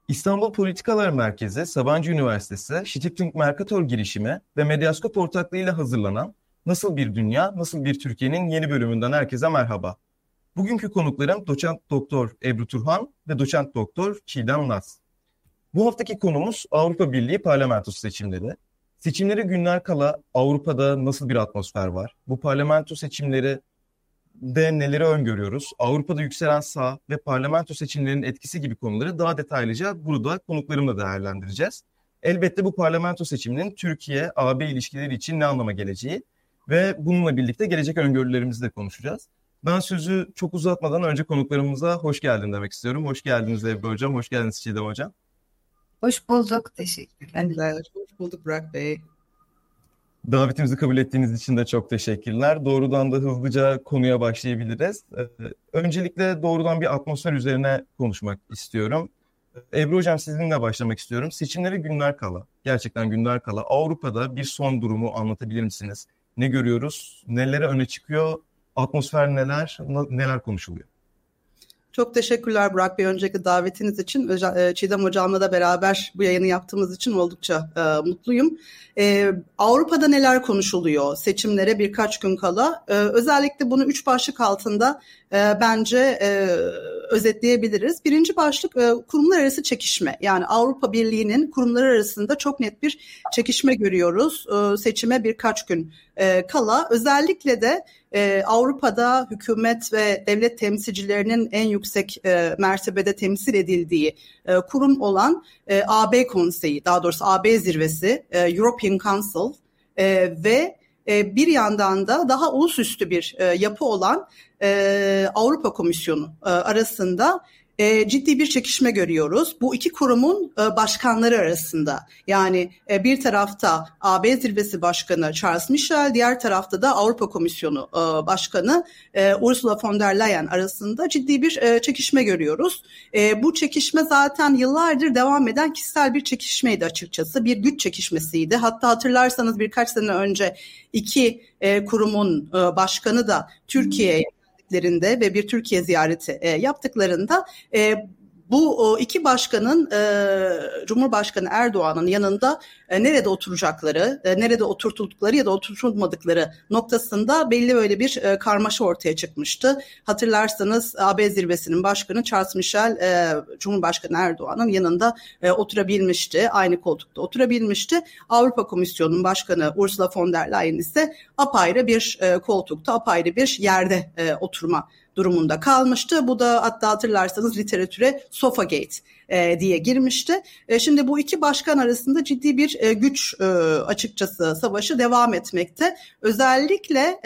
İstanbul Politikalar Merkezi, Sabancı Üniversitesi, Stiftung Mercator girişimi ve Medyaskop ortaklığıyla hazırlanan Nasıl Bir Dünya, Nasıl Bir Türkiye'nin yeni bölümünden herkese merhaba. Bugünkü konuklarım Doçent Doktor Ebru Turhan ve Doçent Doktor Çiğdem Naz. Bu haftaki konumuz Avrupa Birliği parlamentosu seçimleri. Seçimlere günler kala Avrupa'da nasıl bir atmosfer var? Bu parlamento seçimleri de neleri öngörüyoruz? Avrupa'da yükselen sağ ve parlamento seçimlerinin etkisi gibi konuları daha detaylıca burada konuklarımla değerlendireceğiz. Elbette bu parlamento seçiminin Türkiye-AB ilişkileri için ne anlama geleceği ve bununla birlikte gelecek öngörülerimizi de konuşacağız. Ben sözü çok uzatmadan önce konuklarımıza hoş geldin demek istiyorum. Hoş geldiniz Ebru Hocam, hoş geldiniz Çiğdem Hocam. Hoş bulduk. Teşekkürler. Evet, hoş bulduk Burak Bey. Davetimizi kabul ettiğiniz için de çok teşekkürler. Doğrudan da hızlıca konuya başlayabiliriz. Öncelikle doğrudan bir atmosfer üzerine konuşmak istiyorum. Ebru Hocam sizinle başlamak istiyorum. Seçimlere günler kala, gerçekten günler kala Avrupa'da bir son durumu anlatabilir misiniz? Ne görüyoruz, nelere öne çıkıyor, atmosfer neler konuşuluyor? Çok teşekkürler Burak Bey. Öncelikle davetiniz için Çiğdem Hocam'la da beraber bu yayını yaptığımız için oldukça mutluyum. Avrupa'da neler konuşuluyor seçimlere birkaç gün kala? Özellikle bunu 3 başlık altında bence özetleyebiliriz. Birinci başlık kurumlar arası çekişme. Yani Avrupa Birliği'nin kurumlar arasında çok net bir çekişme görüyoruz seçime birkaç gün kala. Özellikle de Avrupa'da hükümet ve devlet temsilcilerinin en yüksek mertebede temsil edildiği kurum olan AB Konseyi, daha doğrusu AB Zirvesi, European Council ve bir yandan da daha ulusüstü bir yapı olan Avrupa Komisyonu arasında ciddi bir çekişme görüyoruz. Bu iki kurumun başkanları arasında. Yani bir tarafta AB Zirvesi Başkanı Charles Michel, diğer tarafta da Avrupa Komisyonu Başkanı Ursula von der Leyen arasında ciddi bir çekişme görüyoruz. Bu çekişme zaten yıllardır devam eden kişisel bir çekişmeydi açıkçası. Bir güç çekişmesiydi. Hatta hatırlarsanız birkaç sene önce iki kurumun başkanı da Türkiye'ye ve bir Türkiye ziyareti yaptıklarında bu iki başkanın Cumhurbaşkanı Erdoğan'ın yanında nerede oturacakları, nerede oturtuldukları ya da oturtulmadıkları noktasında belli böyle bir karmaşa ortaya çıkmıştı. Hatırlarsanız AB Zirvesi'nin başkanı Charles Michel Cumhurbaşkanı Erdoğan'ın yanında oturabilmişti, aynı koltukta oturabilmişti. Avrupa Komisyonu'nun başkanı Ursula von der Leyen ise apayrı bir koltukta, apayrı bir yerde oturma durumunda kalmıştı. Bu da hatta hatırlarsanız literatüre Sofagate diye girmişti. Şimdi bu iki başkan arasında ciddi bir güç açıkçası savaşı devam etmekte. Özellikle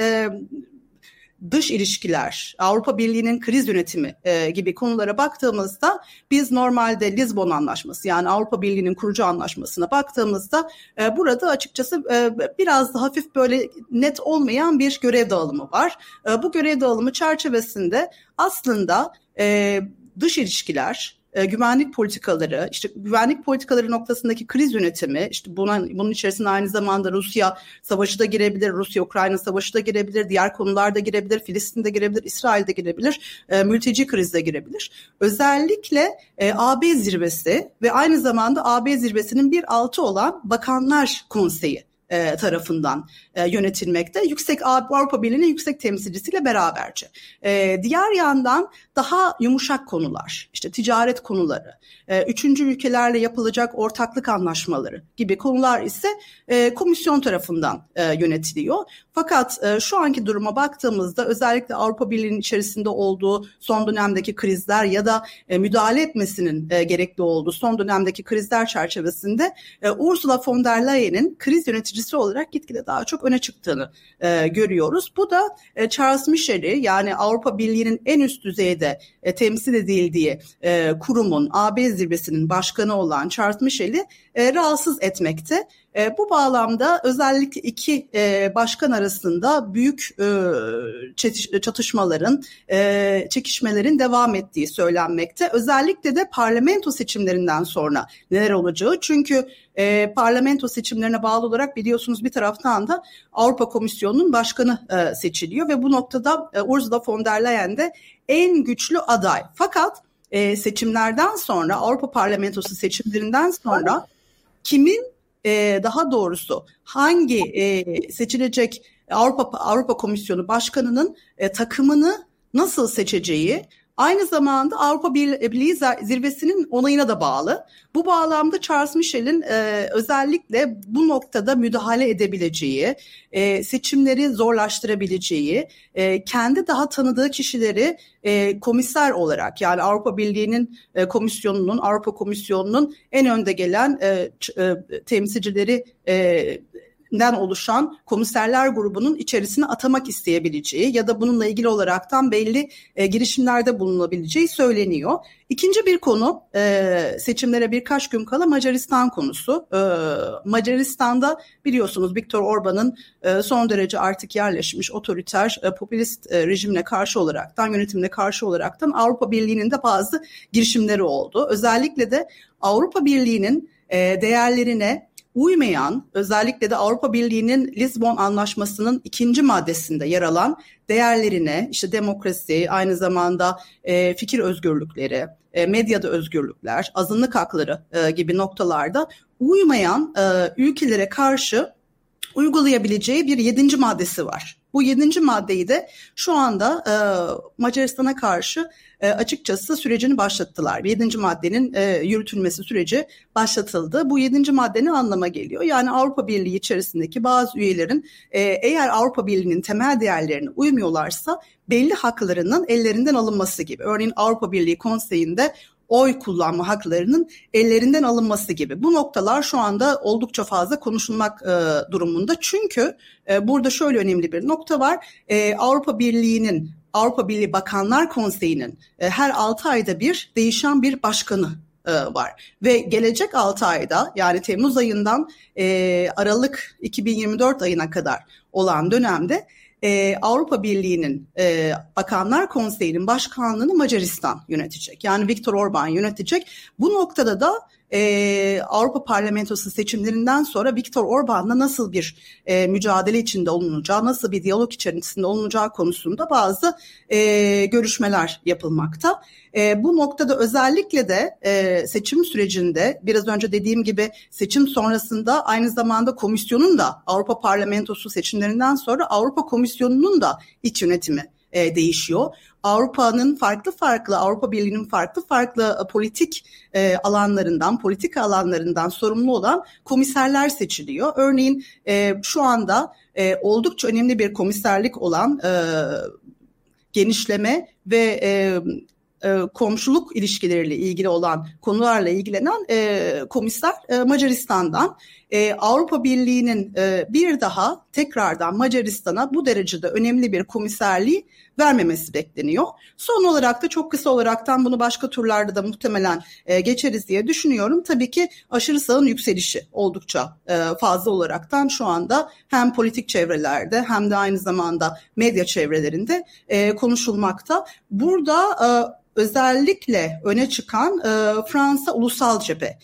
dış ilişkiler, Avrupa Birliği'nin kriz yönetimi gibi konulara baktığımızda biz normalde Lizbon Anlaşması yani Avrupa Birliği'nin kurucu anlaşmasına baktığımızda burada açıkçası biraz da hafif böyle net olmayan bir görev dağılımı var. Bu görev dağılımı çerçevesinde aslında dış ilişkiler, güvenlik politikaları, işte güvenlik politikaları noktasındaki kriz yönetimi, işte bunun içerisinde aynı zamanda Rusya savaşı da girebilir, Rusya-Ukrayna savaşı da girebilir, diğer konular da girebilir, Filistin de girebilir, İsrail de girebilir, mülteci kriz de girebilir. Özellikle AB zirvesi ve aynı zamanda AB zirvesinin bir altı olan Bakanlar Konseyi tarafından yönetilmekte. Avrupa Birliği'nin yüksek temsilcisiyle beraberce. Diğer yandan daha yumuşak konular, işte ticaret konuları, üçüncü ülkelerle yapılacak ortaklık anlaşmaları gibi konular ise komisyon tarafından yönetiliyor. Fakat şu anki duruma baktığımızda özellikle Avrupa Birliği'nin içerisinde olduğu son dönemdeki krizler ya da müdahale etmesinin gerekli olduğu son dönemdeki krizler çerçevesinde Ursula von der Leyen'in kriz yöneticisi olarak gitgide daha çok öne çıktığını görüyoruz. Bu da Charles Michel'i yani Avrupa Birliği'nin en üst düzeyde temsil edildiği kurumun AB zirvesinin başkanı olan Charles Michel'i rahatsız etmekte. Bu bağlamda özellikle iki başkan arasında büyük çatışmaların, çekişmelerin devam ettiği söylenmekte. Özellikle de parlamento seçimlerinden sonra neler olacağı. Çünkü parlamento seçimlerine bağlı olarak biliyorsunuz bir taraftan da Avrupa Komisyonu'nun başkanı seçiliyor ve bu noktada Ursula von der Leyen de en güçlü aday. Fakat seçimlerden sonra, Avrupa Parlamentosu seçimlerinden sonra kimin daha doğrusu hangi seçilecek Avrupa Komisyonu Başkanı'nın takımını nasıl seçeceği aynı zamanda Avrupa Birliği zirvesinin onayına da bağlı. Bu bağlamda Charles Michel'in özellikle bu noktada müdahale edebileceği, seçimleri zorlaştırabileceği, kendi daha tanıdığı kişileri komiser olarak, yani Avrupa Birliği'nin Avrupa Komisyonu'nun en önde gelen temsilcileri den oluşan komiserler grubunun içerisine atamak isteyebileceği ya da bununla ilgili olaraktan belli girişimlerde bulunabileceği söyleniyor. İkinci bir konu, seçimlere birkaç gün kala Macaristan konusu. Macaristan'da biliyorsunuz Viktor Orban'ın son derece artık yerleşmiş otoriter popülist rejimine karşı olaraktan, yönetimine karşı olaraktan Avrupa Birliği'nin de bazı girişimleri oldu. Özellikle de Avrupa Birliği'nin değerlerine uymayan, özellikle de Avrupa Birliği'nin Lizbon Anlaşması'nın 2. maddesinde yer alan değerlerine, işte demokrasi, aynı zamanda fikir özgürlükleri, medyada özgürlükler, azınlık hakları gibi noktalarda uymayan ülkelere karşı uygulayabileceği bir 7. maddesi var. Bu 7. maddeyi de şu anda Macaristan'a karşı açıkçası sürecini başlattılar. 7. maddenin yürütülmesi süreci başlatıldı. Bu 7. madde ne anlama geliyor? Yani Avrupa Birliği içerisindeki bazı üyelerin eğer Avrupa Birliği'nin temel değerlerine uymuyorlarsa belli haklarının ellerinden alınması gibi. Örneğin Avrupa Birliği Konseyi'nde oy kullanma haklarının ellerinden alınması gibi. Bu noktalar şu anda oldukça fazla konuşulmak durumunda. Çünkü burada şöyle önemli bir nokta var. Avrupa Birliği Bakanlar Konseyi'nin her 6 ayda bir değişen bir başkanı var. Ve gelecek 6 ayda, yani Temmuz ayından Aralık 2024 ayına kadar olan dönemde Avrupa Birliği'nin Bakanlar Konseyi'nin başkanlığını Macaristan yönetecek. Yani Viktor Orban yönetecek. Bu noktada da Avrupa Parlamentosu seçimlerinden sonra Viktor Orban'la nasıl bir mücadele içinde olunacağı, nasıl bir diyalog içerisinde olunacağı konusunda bazı görüşmeler yapılmakta. Bu noktada özellikle de seçim sürecinde, biraz önce dediğim gibi seçim sonrasında aynı zamanda komisyonun da, Avrupa Parlamentosu seçimlerinden sonra Avrupa Komisyonu'nun da iç yönetimi değişiyor. Avrupa Birliği'nin farklı politik politika alanlarından sorumlu olan komiserler seçiliyor. Örneğin şu anda oldukça önemli bir komiserlik olan genişleme ve komşuluk ilişkileriyle ilgili olan konularla ilgilenen komiser Macaristan'dan. Avrupa Birliği'nin bir daha tekrardan Macaristan'a bu derecede önemli bir komiserliği vermemesi bekleniyor. Son olarak da çok kısa olaraktan bunu başka turlarda da muhtemelen geçeriz diye düşünüyorum. Tabii ki aşırı sağın yükselişi oldukça fazla olaraktan şu anda hem politik çevrelerde hem de aynı zamanda medya çevrelerinde konuşulmakta. Burada özellikle öne çıkan Fransa Ulusal Cephe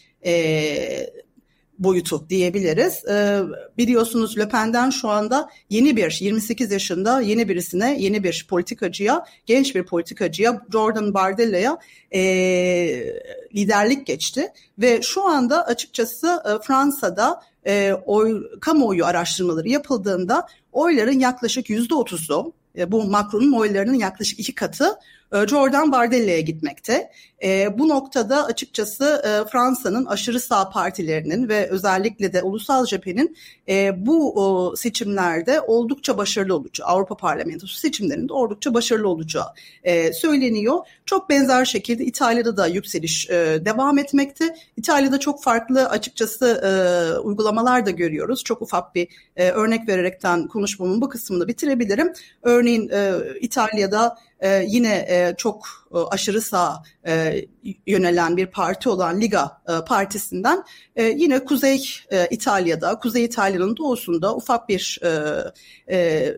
boyutu diyebiliriz. Biliyorsunuz Le Pen'den şu anda 28 yaşında yeni bir politikacıya, genç bir politikacıya, Jordan Bardella'ya liderlik geçti. Ve şu anda açıkçası Fransa'da kamuoyu araştırmaları yapıldığında oyların yaklaşık %30'u, bu Macron'un oylarının yaklaşık 2 katı Jordan Bardella'ya gitmekte. Bu noktada açıkçası Fransa'nın aşırı sağ partilerinin ve özellikle de Ulusal Cephe'nin bu seçimlerde oldukça başarılı olacağı, Avrupa Parlamentosu seçimlerinde oldukça başarılı olacağı söyleniyor. Çok benzer şekilde İtalya'da da yükseliş devam etmekte. İtalya'da çok farklı açıkçası uygulamalar da görüyoruz. Çok ufak bir örnek vererekten konuşmamın bu kısmını bitirebilirim. Örneğin İtalya'da yine çok aşırı sağ yönelen bir parti olan Liga Partisi'nden yine Kuzey İtalya'nın doğusunda ufak bir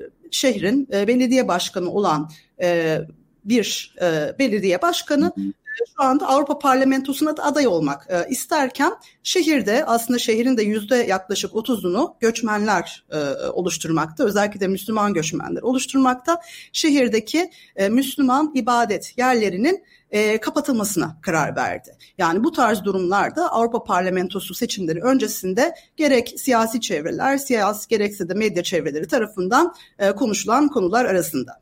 şehrin belediye başkanı olan bir belediye başkanı şu anda Avrupa Parlamentosu'na da aday olmak isterken şehirde aslında şehrin de yaklaşık 30'unu göçmenler oluşturmakta. Özellikle de Müslüman göçmenler oluşturmakta. Şehirdeki Müslüman ibadet yerlerinin kapatılmasına karar verdi. Yani bu tarz durumlarda Avrupa Parlamentosu seçimleri öncesinde gerek siyasi çevreler, gerekse de medya çevreleri tarafından konuşulan konular arasında.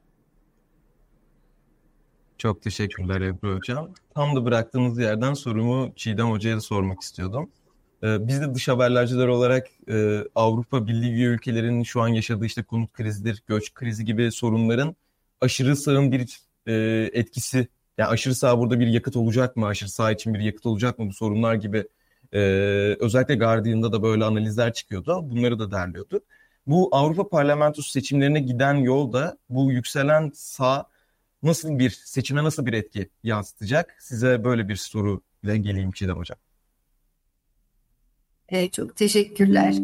Çok teşekkürler Ebru Hocam. Tam da bıraktığımız yerden sorumu Çiğdem Hoca'ya da sormak istiyordum. Biz de dış haberlerciler olarak Avrupa Birliği üye ülkelerinin şu an yaşadığı işte konut krizidir, göç krizi gibi sorunların aşırı sağın bir etkisi, yani aşırı sağ burada bir yakıt olacak mı, aşırı sağ için bir yakıt olacak mı bu sorunlar gibi özellikle Guardian'da da böyle analizler çıkıyordu. Bunları da derliyorduk. Bu Avrupa Parlamentosu seçimlerine giden yolda bu yükselen sağ seçime nasıl bir etki yansıtacak? Size böyle bir soruyla geleyim Çiğdem Hocam. Çok teşekkürler.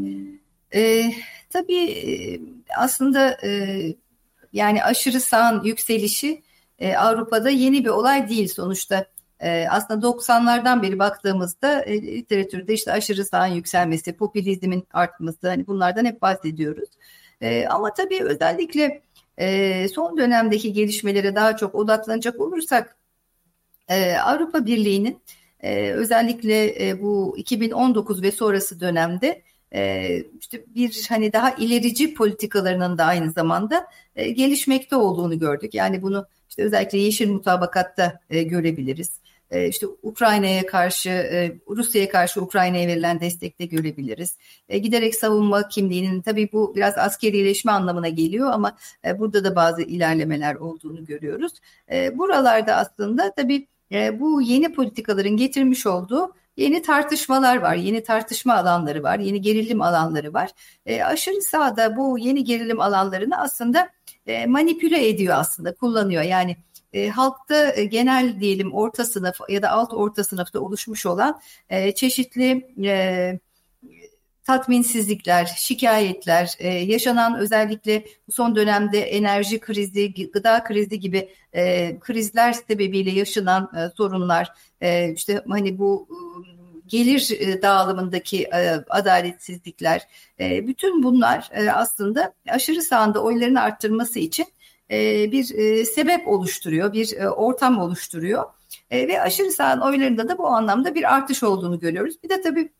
Tabii aslında yani aşırı sağın yükselişi Avrupa'da yeni bir olay değil sonuçta. Aslında 90'lardan beri baktığımızda literatürde işte aşırı sağın yükselmesi, popülizmin artması, hani bunlardan hep bahsediyoruz. Ama tabii özellikle son dönemdeki gelişmelere daha çok odaklanacak olursak Avrupa Birliği'nin özellikle bu 2019 ve sonrası dönemde işte bir hani daha ilerici politikalarının da aynı zamanda gelişmekte olduğunu gördük. Yani bunu işte özellikle Yeşil Mutabakat'ta görebiliriz. İşte Ukrayna'ya karşı, Rusya'ya karşı Ukrayna'ya verilen destekte görebiliriz. Giderek savunma kimliğinin, tabii bu biraz askerileşme anlamına geliyor ama burada da bazı ilerlemeler olduğunu görüyoruz. Buralarda aslında tabii bu yeni politikaların getirmiş olduğu yeni tartışmalar var, yeni tartışma alanları var, yeni gerilim alanları var. Aşırı sağda bu yeni gerilim alanlarını aslında manipüle ediyor, aslında kullanıyor. Yani halkta genel diyelim orta sınıf ya da alt orta sınıfta oluşmuş olan çeşitli tatminsizlikler, şikayetler, yaşanan özellikle son dönemde enerji krizi, gıda krizi gibi krizler sebebiyle yaşanan sorunlar, işte hani bu gelir dağılımındaki adaletsizlikler, bütün bunlar aslında aşırı sağında oylarını arttırması için bir sebep oluşturuyor, bir ortam oluşturuyor ve aşırı sağın oylarında da bu anlamda bir artış olduğunu görüyoruz. Bir de tabii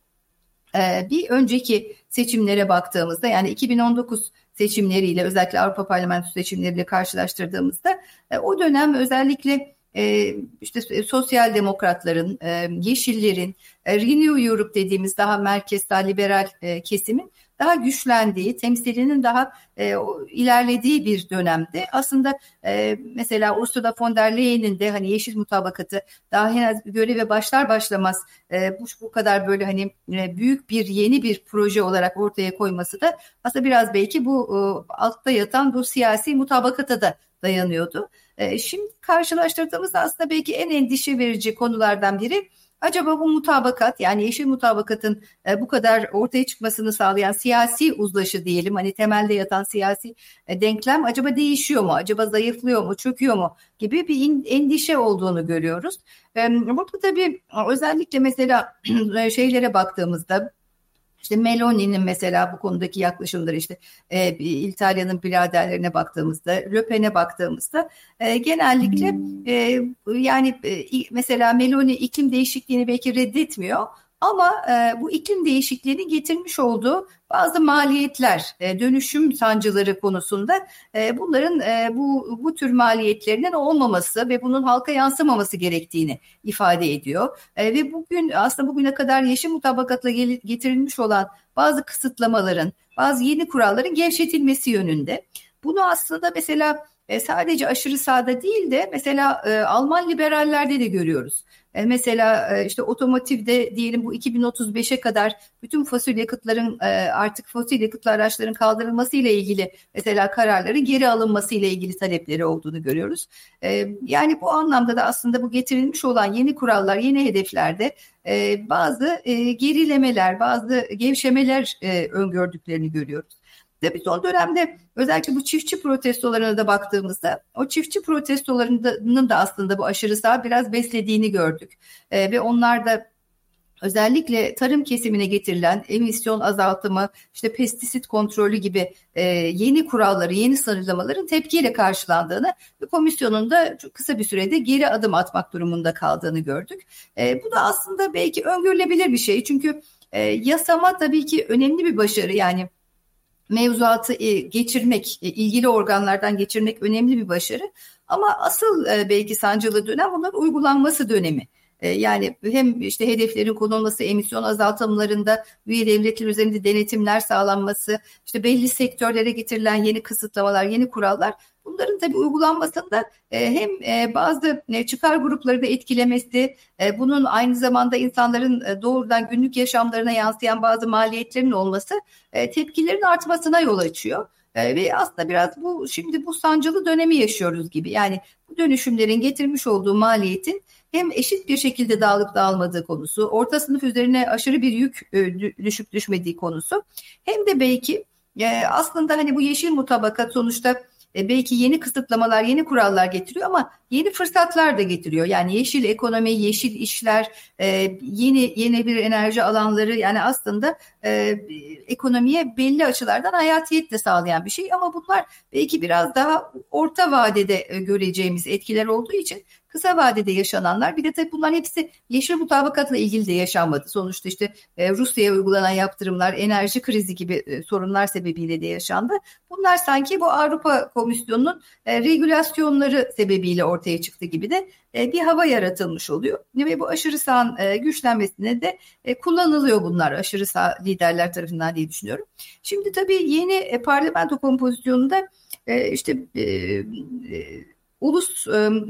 bir önceki seçimlere baktığımızda, yani 2019 seçimleriyle, özellikle Avrupa Parlamentosu seçimleriyle karşılaştırdığımızda o dönem özellikle işte sosyal demokratların, yeşillerin, Renew Europe dediğimiz daha merkez, daha liberal kesimin daha güçlendiği, temsilinin daha ilerlediği bir dönemde aslında mesela Ursula von der Leyen'in de hani Yeşil Mutabakatı daha henüz göreve başlar başlamaz bu kadar böyle hani büyük bir yeni bir proje olarak ortaya koyması da aslında biraz belki bu altta yatan bu siyasi mutabakata da dayanıyordu. Şimdi karşılaştırdığımızda aslında belki en endişe verici konulardan biri, acaba bu mutabakat, yani Yeşil Mutabakat'ın bu kadar ortaya çıkmasını sağlayan siyasi uzlaşı diyelim, hani temelde yatan siyasi denklem acaba değişiyor mu, acaba zayıflıyor mu, çöküyor mu gibi bir endişe olduğunu görüyoruz. Burada tabii özellikle mesela şeylere baktığımızda, İşte Meloni'nin mesela bu konudaki yaklaşımları, işte İtalya'nın biraderlerine baktığımızda, Le Pen'e baktığımızda genellikle yani mesela Meloni iklim değişikliğini belki reddetmiyor ama bu iklim değişikliğinin getirmiş olduğu bazı maliyetler, dönüşüm sancıları konusunda bunların bu tür maliyetlerinin olmaması ve bunun halka yansımaması gerektiğini ifade ediyor. Ve bugüne kadar Yeşil Mutabakat'la getirilmiş olan bazı kısıtlamaların, bazı yeni kuralların gevşetilmesi yönünde. Bunu aslında mesela sadece aşırı sağda değil de mesela Alman liberallerde de görüyoruz. Mesela işte otomotivde diyelim bu 2035'e kadar bütün fosil yakıtların artık fosil yakıtlı araçların kaldırılması ile ilgili mesela kararların geri alınması ile ilgili talepleri olduğunu görüyoruz. Yani bu anlamda da aslında bu getirilmiş olan yeni kurallar, yeni hedeflerde bazı gerilemeler, bazı gevşemeler öngördüklerini görüyoruz. Tabii son dönemde özellikle bu çiftçi protestolarına da baktığımızda o çiftçi protestolarının da aslında bu aşırı sağ biraz beslediğini gördük. Ve onlar da özellikle tarım kesimine getirilen emisyon azaltımı, işte pestisit kontrolü gibi yeni kuralları, yeni sınırlamaların tepkiyle karşılandığını ve komisyonun da çok kısa bir sürede geri adım atmak durumunda kaldığını gördük. Bu da aslında belki öngörülebilir bir şey. Çünkü yasama tabii ki önemli bir başarı. Yani mevzuatı geçirmek, ilgili organlardan geçirmek önemli bir başarı. Ama asıl belki sancılı dönem bunların uygulanması dönemi. Yani hem işte hedeflerin konulması, emisyon azaltımlarında üye devletler üzerinde denetimler sağlanması, işte belli sektörlere getirilen yeni kısıtlamalar, yeni kurallar, bunların tabii uygulanmasında hem bazı çıkar grupları da etkilemesi, bunun aynı zamanda insanların doğrudan günlük yaşamlarına yansıyan bazı maliyetlerin olması tepkilerin artmasına yol açıyor. Ve aslında biraz şimdi bu sancılı dönemi yaşıyoruz gibi. Yani bu dönüşümlerin getirmiş olduğu maliyetin hem eşit bir şekilde dağılıp dağılmadığı konusu, orta sınıf üzerine aşırı bir yük düşüp düşmediği konusu, hem de belki aslında hani bu yeşil mutabakat sonuçta belki yeni kısıtlamalar, yeni kurallar getiriyor ama yeni fırsatlar da getiriyor. Yani yeşil ekonomi, yeşil işler, yeni bir enerji alanları, yani aslında ekonomiye belli açılardan hayatiyet de sağlayan bir şey. Ama bunlar belki biraz daha orta vadede göreceğimiz etkiler olduğu için kısa vadede yaşananlar, bir de tabii bunların hepsi yeşil mutabakatla ilgili de yaşanmadı. Sonuçta işte Rusya'ya uygulanan yaptırımlar, enerji krizi gibi sorunlar sebebiyle de yaşandı. Bunlar sanki bu Avrupa Komisyonu'nun regülasyonları sebebiyle ortaya çıktı gibi de bir hava yaratılmış oluyor. Ve bu aşırı sağın güçlenmesine de kullanılıyor bunlar aşırı sağ liderler tarafından diye düşünüyorum. Şimdi tabii yeni parlamento kompozisyonunda işte ulus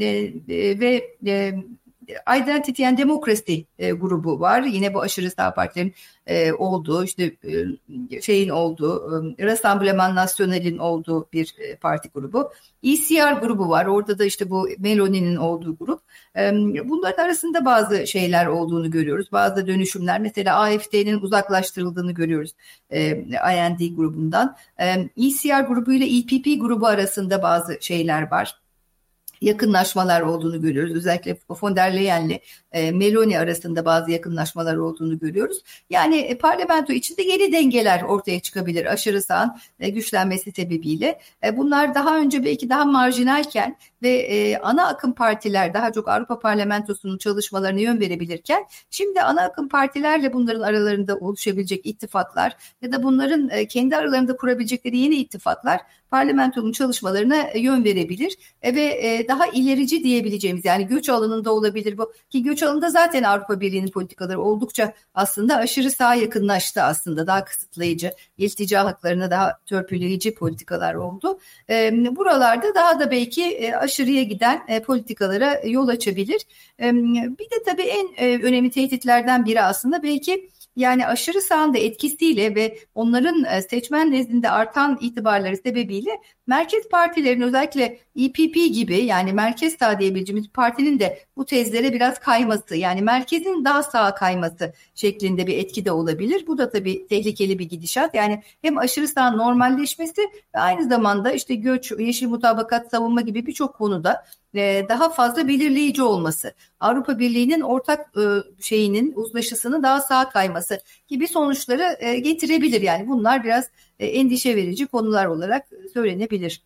ve Identity and Democracy grubu var. Yine bu aşırı sağ partilerin olduğu, işte şeyin olduğu, Rassemblement National'in olduğu bir parti grubu. ECR grubu var. Orada da işte bu Meloni'nin olduğu grup. Bunların arasında bazı şeyler olduğunu görüyoruz. Bazı dönüşümler. Mesela AfD'nin uzaklaştırıldığını görüyoruz IND grubundan. ECR grubu ile EPP grubu arasında bazı şeyler var. Yakınlaşmalar olduğunu görüyoruz. Özellikle von der Leyen'le Meloni arasında bazı yakınlaşmalar olduğunu görüyoruz. Yani parlamento içinde yeni dengeler ortaya çıkabilir aşırı sağın güçlenmesi sebebiyle. Bunlar daha önce belki daha marjinalken ve ana akım partiler daha çok Avrupa Parlamentosu'nun çalışmalarına yön verebilirken, şimdi ana akım partilerle bunların aralarında oluşabilecek ittifaklar ya da bunların kendi aralarında kurabilecekleri yeni ittifaklar parlamentonun çalışmalarına yön verebilir ve daha ilerici diyebileceğimiz, yani göç alanında olabilir bu, ki göç alanında zaten Avrupa Birliği'nin politikaları oldukça aslında aşırı sağa yakınlaştı, aslında daha kısıtlayıcı, iltica haklarına daha törpüleyici politikalar oldu. Buralarda daha da belki aşırıya giden politikalara yol açabilir. Bir de tabii en önemli tehditlerden biri aslında belki, yani aşırı sağın da etkisiyle ve onların seçmen nezdinde artan itibarları sebebiyle merkez partilerin, özellikle EPP gibi, yani merkez sağ diyebileceğimiz partinin de bu tezlere biraz kayması, yani merkezin daha sağa kayması şeklinde bir etki de olabilir. Bu da tabii tehlikeli bir gidişat. Yani hem aşırı sağın normalleşmesi ve aynı zamanda işte göç, yeşil mutabakat, savunma gibi birçok konuda daha fazla belirleyici olması, Avrupa Birliği'nin ortak uzlaşısının daha sağa kayması gibi sonuçları getirebilir. Yani bunlar biraz endişe verici konular olarak söylenebilir.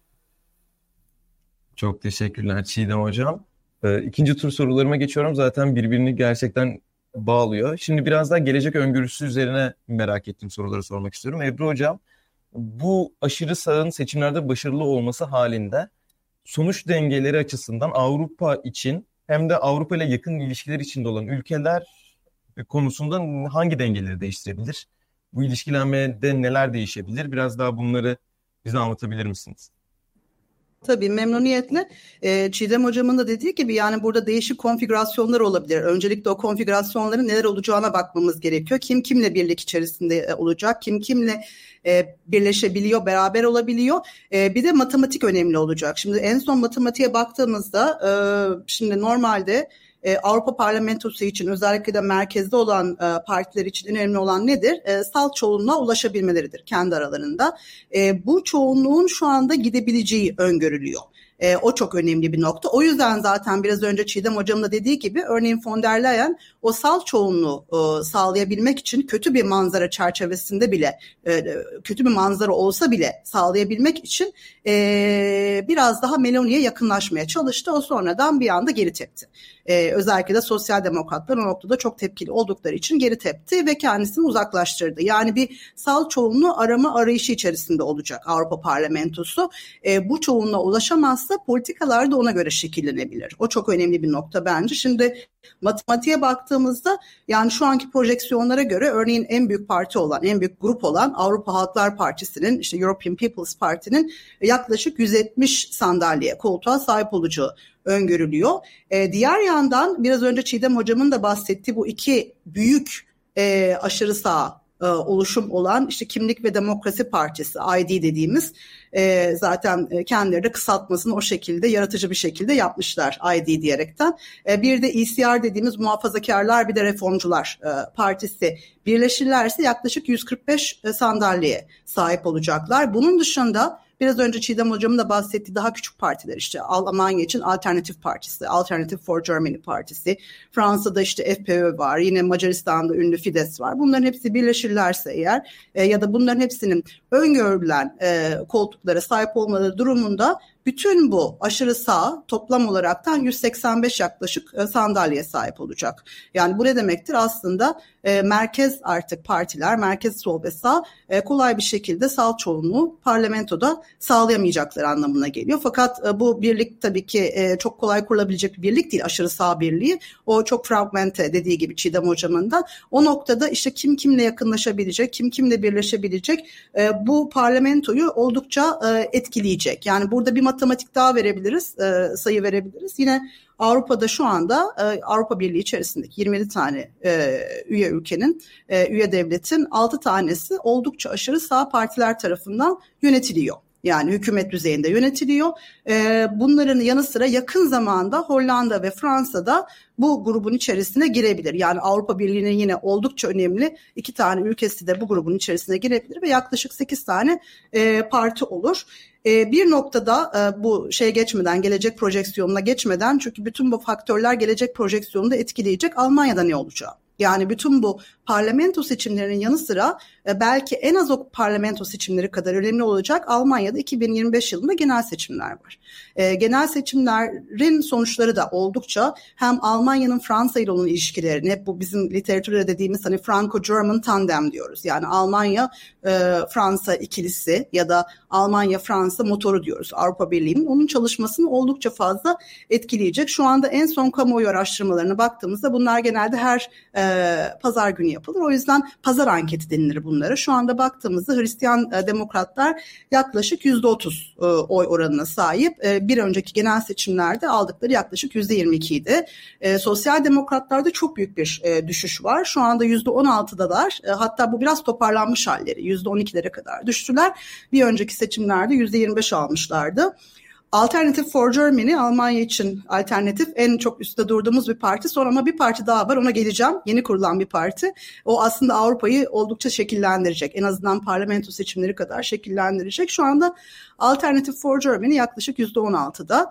Çok teşekkürler Çiğdem Hocam. İkinci tur sorularıma geçiyorum. Zaten birbirini gerçekten bağlıyor. Şimdi biraz daha gelecek öngörüsü üzerine merak ettiğim soruları sormak istiyorum. Ebru Hocam, bu aşırı sağın seçimlerde başarılı olması halinde sonuç dengeleri açısından Avrupa için hem de Avrupa ile yakın ilişkiler içinde olan ülkeler konusunda hangi dengeleri değiştirebilir? Bu ilişkilenmede neler değişebilir? Biraz daha bunları bize anlatabilir misiniz? Tabii, memnuniyetle. Çiğdem Hocam'ın da dediği gibi, yani burada değişik konfigürasyonlar olabilir. Öncelikle o konfigürasyonların neler olacağına bakmamız gerekiyor. Kim kimle birlik içerisinde olacak, kim kimle birleşebiliyor, beraber olabiliyor. Bir de matematik önemli olacak. Şimdi en son matematiğe baktığımızda şimdi normalde Avrupa Parlamentosu için özellikle de merkezde olan partiler için önemli olan nedir? Salt çoğunluğa ulaşabilmeleridir kendi aralarında. Bu çoğunluğun şu anda gidebileceği öngörülüyor. O çok önemli bir nokta. O yüzden zaten biraz önce Çiğdem Hocam'ın da dediği gibi örneğin von der Leyen o salt çoğunluğu sağlayabilmek için kötü bir manzara çerçevesinde bile kötü bir manzara olsa bile sağlayabilmek için biraz daha Meloni'ye yakınlaşmaya çalıştı. O sonradan bir anda geri tepti. Özellikle de sosyal demokratlar o noktada çok tepkili oldukları için geri tepti ve kendisini uzaklaştırdı. Yani bir salt çoğunluğu arayışı içerisinde olacak Avrupa Parlamentosu. Bu çoğunluğa ulaşamazsa politikalar da ona göre şekillenebilir. O çok önemli bir nokta bence. Şimdi matematiğe baktığımızda yani şu anki projeksiyonlara göre örneğin en büyük parti olan, en büyük grup olan Avrupa Halklar Partisi'nin, işte European People's Party'nin yaklaşık 170 sandalye koltuğa sahip olacağı öngörülüyor. Diğer yandan biraz önce Çiğdem Hocam'ın da bahsettiği bu iki büyük aşırı sağ oluşum olan işte Kimlik ve Demokrasi Partisi, ID dediğimiz, zaten kendileri de kısaltmasını o şekilde yaratıcı bir şekilde yapmışlar ID diyerekten. Bir de ECR dediğimiz Muhafazakarlar bir de Reformcular Partisi birleşirlerse yaklaşık 145 sandalyeye sahip olacaklar. Bunun dışında biraz önce Çiğdem Hocam'ın da bahsettiği daha küçük partiler, işte Almanya için Alternatif Partisi, Alternative for Germany Partisi, Fransa'da işte FPÖ var, yine Macaristan'da ünlü Fidesz var. Bunların hepsi birleşirlerse eğer ya da bunların hepsinin öngörülen koltuklara sahip olmaları durumunda bütün bu aşırı sağ toplam olaraktan 185 yaklaşık sandalyeye sahip olacak. Yani bu ne demektir? Aslında merkez artık partiler, merkez sol ve sağ kolay bir şekilde salt çoğunluğu parlamentoda sağlayamayacakları anlamına geliyor. Fakat bu birlik tabii ki çok kolay kurulabilecek bir birlik değil, aşırı sağ birliği. O çok fragmente, dediği gibi Çiğdem Hocam'ın da. O noktada işte kim kimle yakınlaşabilecek, kim kimle birleşebilecek, bu parlamentoyu oldukça etkileyecek. Yani burada bir matematik daha verebiliriz, sayı verebiliriz. Yine Avrupa'da şu anda Avrupa Birliği içerisindeki 27 tane üye ülkenin, üye devletin 6 tanesi oldukça aşırı sağ partiler tarafından yönetiliyor. Yani hükümet düzeyinde yönetiliyor. Bunların yanı sıra yakın zamanda Hollanda ve Fransa'da bu grubun içerisine girebilir. Yani Avrupa Birliği'nin yine oldukça önemli 2 tane ülkesi de bu grubun içerisine girebilir ve yaklaşık 8 tane parti olur. Bir noktada bu geçmeden, gelecek projeksiyonuna geçmeden, çünkü bütün bu faktörler gelecek projeksiyonunu da etkileyecek, Almanya'da ne olacağı. Yani bütün bu parlamento seçimlerinin yanı sıra belki en az o parlamento seçimleri kadar önemli olacak Almanya'da 2025 yılında genel seçimler var. Genel seçimlerin sonuçları da oldukça hem Almanya'nın Fransa ile olan ilişkilerini, hep bu bizim literatürde dediğimiz hani Franco-German tandem diyoruz. Yani Almanya-Fransa ikilisi ya da Almanya-Fransa motoru diyoruz Avrupa Birliği'nin. Onun çalışmasını oldukça fazla etkileyecek. Şu anda en son kamuoyu araştırmalarına baktığımızda bunlar genelde her pazar günü yapılır. O yüzden pazar anketi denilir bunlara. Şu anda baktığımızda Hristiyan demokratlar yaklaşık %30 oy oranına sahip. Bir önceki genel seçimlerde aldıkları yaklaşık %22 idi. Sosyal demokratlarda çok büyük bir düşüş var. Şu anda %16'dalar. Hatta bu biraz toparlanmış halleri. %12'lere kadar düştüler. Bir önceki seçimlerde %25 almışlardı. Alternative for Germany, Almanya için alternatif, en çok üstte durduğumuz bir parti. Sonra ama bir parti daha var, ona geleceğim. Yeni kurulan bir parti. O aslında Avrupa'yı oldukça şekillendirecek. En azından parlamento seçimleri kadar şekillendirecek. Şu anda Alternative for Germany yaklaşık %16'da.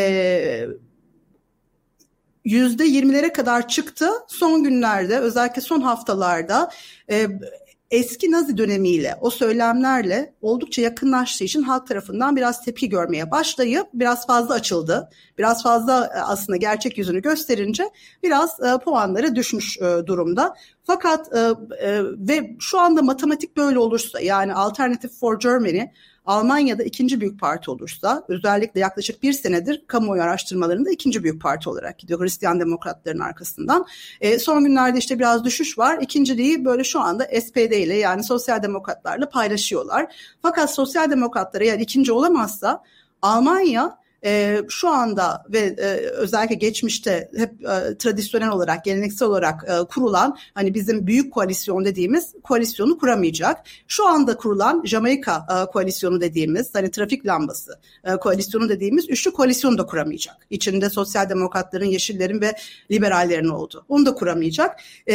%20'lere kadar çıktı. Son günlerde, özellikle son haftalarda eski Nazi dönemiyle, o söylemlerle oldukça yakınlaştığı için halk tarafından biraz tepki görmeye başlayıp biraz fazla açıldı. Biraz fazla aslında gerçek yüzünü gösterince biraz puanları düşmüş durumda. Fakat ve şu anda matematik böyle olursa, yani Alternative for Germany Almanya'da ikinci büyük parti olursa, özellikle yaklaşık bir senedir kamuoyu araştırmalarında ikinci büyük parti olarak gidiyor Hristiyan demokratların arkasından. Son günlerde işte biraz düşüş var. İkinciliği böyle şu anda SPD ile, yani sosyal demokratlarla paylaşıyorlar. Fakat sosyal demokratlar eğer ikinci olamazsa Almanya şu anda ve özellikle geçmişte hep tradisyonel olarak, geleneksel olarak kurulan hani bizim büyük koalisyon dediğimiz koalisyonu kuramayacak. Şu anda kurulan Jamaika koalisyonu dediğimiz, hani trafik lambası koalisyonu dediğimiz üçlü koalisyonu da kuramayacak. İçinde sosyal demokratların, yeşillerin ve liberallerin olduğu. Onu da kuramayacak.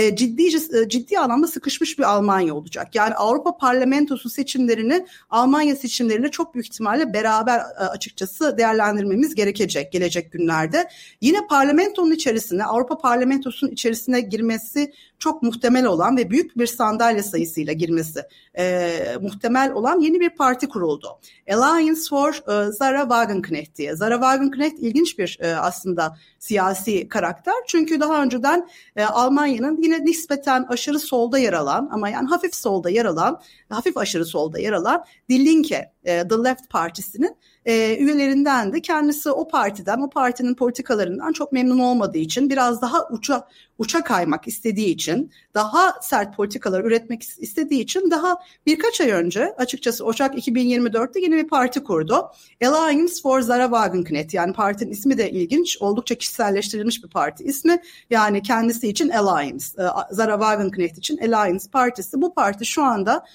Ciddi anlamda sıkışmış bir Almanya olacak. Yani Avrupa Parlamentosu seçimlerini Almanya seçimleriyle çok büyük ihtimalle beraber açıkçası değerlendirmemiz gerekecek gelecek günlerde. Yine parlamentonun içerisine, Avrupa Parlamentosu'nun içerisine girmesi çok muhtemel olan ve büyük bir sandalye sayısıyla girmesi muhtemel olan yeni bir parti kuruldu. Alliance for Sarah Wagenknecht diye. Sarah Wagenknecht ilginç bir aslında siyasi karakter. Çünkü daha önceden Almanya'nın yine nispeten aşırı solda yer alan ama yani hafif solda yer alan, hafif aşırı solda yer alan Die Linke, The Left Partisi'nin üyelerinden de kendisi o partinin politikalarından çok memnun olmadığı için, biraz daha uça kaymak istediği için, daha sert politikalar üretmek istediği için daha birkaç ay önce açıkçası Ocak 2024'te yeni bir parti kurdu. Alliance for Sarah Wagenknecht, yani partinin ismi de ilginç, oldukça kişiselleştirilmiş bir parti ismi. Yani kendisi için Alliance, Sarah Wagenknecht için Alliance Partisi. Bu parti şu anda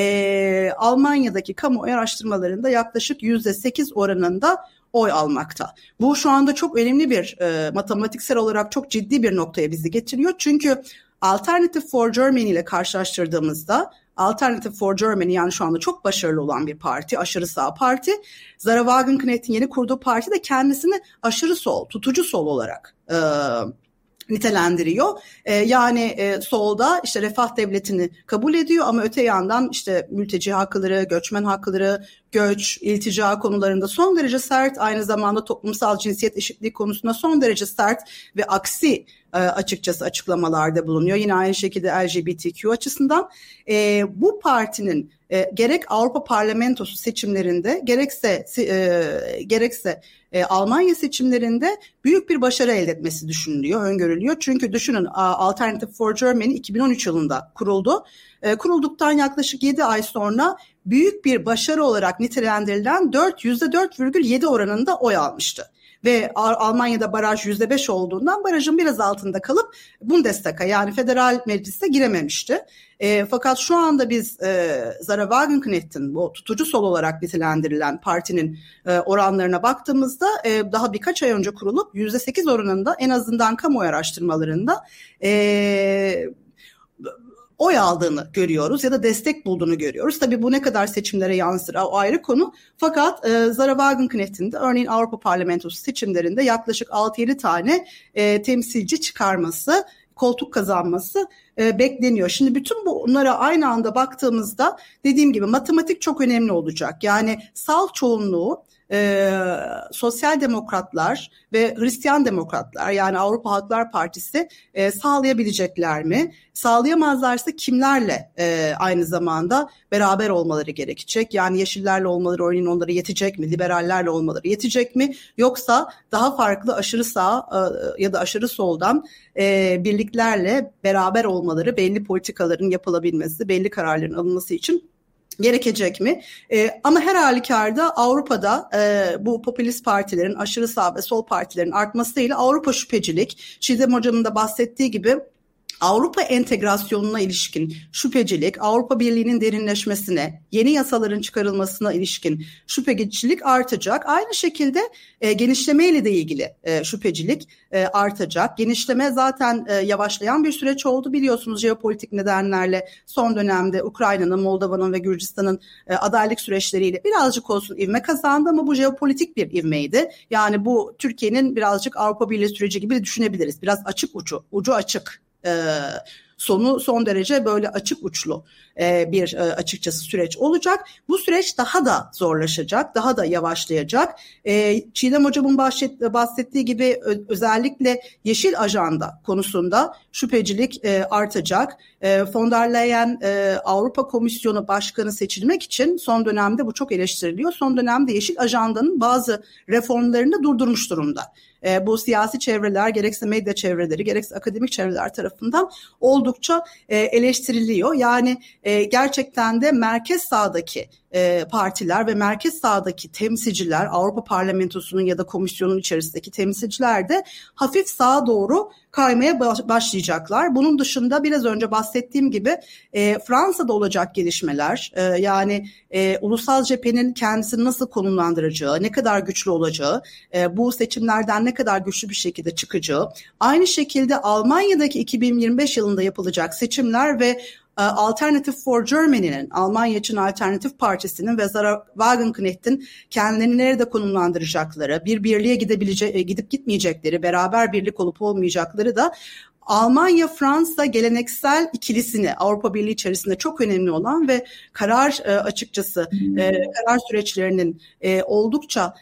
Almanya'daki kamuoyu araştırmalarında yaklaşık %8 oranında oy almakta. Bu şu anda çok önemli bir matematiksel olarak çok ciddi bir noktaya bizi getiriyor. Çünkü Alternative for Germany ile karşılaştırdığımızda Alternative for Germany, yani şu anda çok başarılı olan bir parti, aşırı sağ parti. Sarah Wagenknecht'in yeni kurduğu parti de kendisini aşırı sol, tutucu sol olarak nitelendiriyor. Yani solda işte refah devletini kabul ediyor ama öte yandan işte mülteci hakları, göçmen hakları, göç, iltica konularında son derece sert, aynı zamanda toplumsal cinsiyet eşitliği konusunda son derece sert ve aksi açıkçası açıklamalarda bulunuyor. Yine aynı şekilde LGBTQ açısından bu partinin gerek Avrupa Parlamentosu seçimlerinde gerekse Almanya seçimlerinde büyük bir başarı elde etmesi düşünülüyor, öngörülüyor. Çünkü düşünün, Alternative for Germany 2013 yılında kuruldu. Kurulduktan yaklaşık 7 ay sonra büyük bir başarı olarak nitelendirilen %4,7 oranında oy almıştı. Ve Almanya'da baraj %5 olduğundan barajın biraz altında kalıp Bundestag'a, yani federal meclise girememişti. Fakat şu anda biz Sarah Wagenknecht'in bu tutucu sol olarak nitelendirilen partinin oranlarına baktığımızda daha birkaç ay önce kurulup %8 oranında, en azından kamuoyu araştırmalarında oy aldığını görüyoruz ya da destek bulduğunu görüyoruz. Tabii bu ne kadar seçimlere yansır o ayrı konu. Fakat Sarah Wagenknecht'in de örneğin Avrupa Parlamentosu seçimlerinde yaklaşık 6-7 tane temsilci çıkarması, koltuk kazanması bekleniyor. Şimdi bütün bunlara aynı anda baktığımızda dediğim gibi matematik çok önemli olacak. Yani sağ çoğunluğu sosyal demokratlar ve Hristiyan demokratlar, yani Avrupa Halklar Partisi sağlayabilecekler mi? Sağlayamazlarsa kimlerle aynı zamanda beraber olmaları gerekecek? Yani yeşillerle olmaları örneğin onlara yetecek mi? Liberallerle olmaları yetecek mi? Yoksa daha farklı aşırı sağ ya da aşırı soldan birliklerle beraber olmaları, belli politikaların yapılabilmesi, belli kararların alınması için gerekecek mi? Ama her halükarda Avrupa'da bu popülist partilerin, aşırı sağ ve sol partilerin artmasıyla Avrupa şüphecilik, Çiğdem Hocam'ın da bahsettiği gibi Avrupa entegrasyonuna ilişkin şüphecilik, Avrupa Birliği'nin derinleşmesine, yeni yasaların çıkarılmasına ilişkin şüphecilik artacak. Aynı şekilde genişlemeyle de ilgili şüphecilik artacak. Genişleme zaten yavaşlayan bir süreç oldu. Biliyorsunuz jeopolitik nedenlerle son dönemde Ukrayna'nın, Moldova'nın ve Gürcistan'ın adaylık süreçleriyle birazcık olsun ivme kazandı ama bu jeopolitik bir ivmeydi. Yani bu Türkiye'nin birazcık Avrupa Birliği süreci gibi düşünebiliriz. Biraz açık ucu açık. Sonu son derece böyle açık uçlu bir açıkçası süreç olacak. Bu süreç daha da zorlaşacak, daha da yavaşlayacak. Çiğdem Hocam'ın bahsettiği gibi özellikle yeşil ajanda konusunda şüphecilik artacak. Von der Leyen Avrupa Komisyonu Başkanı seçilmek için son dönemde bu çok eleştiriliyor. Son dönemde yeşil ajandanın bazı reformlarını durdurmuş durumda. Bu siyasi çevreler, gerekse medya çevreleri, gerekse akademik çevreler tarafından oldukça eleştiriliyor. Yani gerçekten de merkez sağdaki partiler ve merkez sağdaki temsilciler, Avrupa Parlamentosu'nun ya da komisyonun içerisindeki temsilciler de hafif sağa doğru kaymaya başlayacaklar. Bunun dışında biraz önce bahsettiğim gibi Fransa'da olacak gelişmeler, yani ulusal cephenin kendisini nasıl konumlandıracağı, ne kadar güçlü olacağı, bu seçimlerden ne kadar güçlü bir şekilde çıkacağı, aynı şekilde Almanya'daki 2025 yılında yapılacak seçimler ve Alternative for Germany'nin, Almanya için Alternatif Partisi'nin ve Sarah Wagenknecht'in kendilerini nerede konumlandıracakları, bir birliğe gidip gitmeyecekleri, beraber birlik olup olmayacakları da Almanya-Fransa geleneksel ikilisini Avrupa Birliği içerisinde çok önemli olan ve karar açıkçası karar süreçlerinin oldukça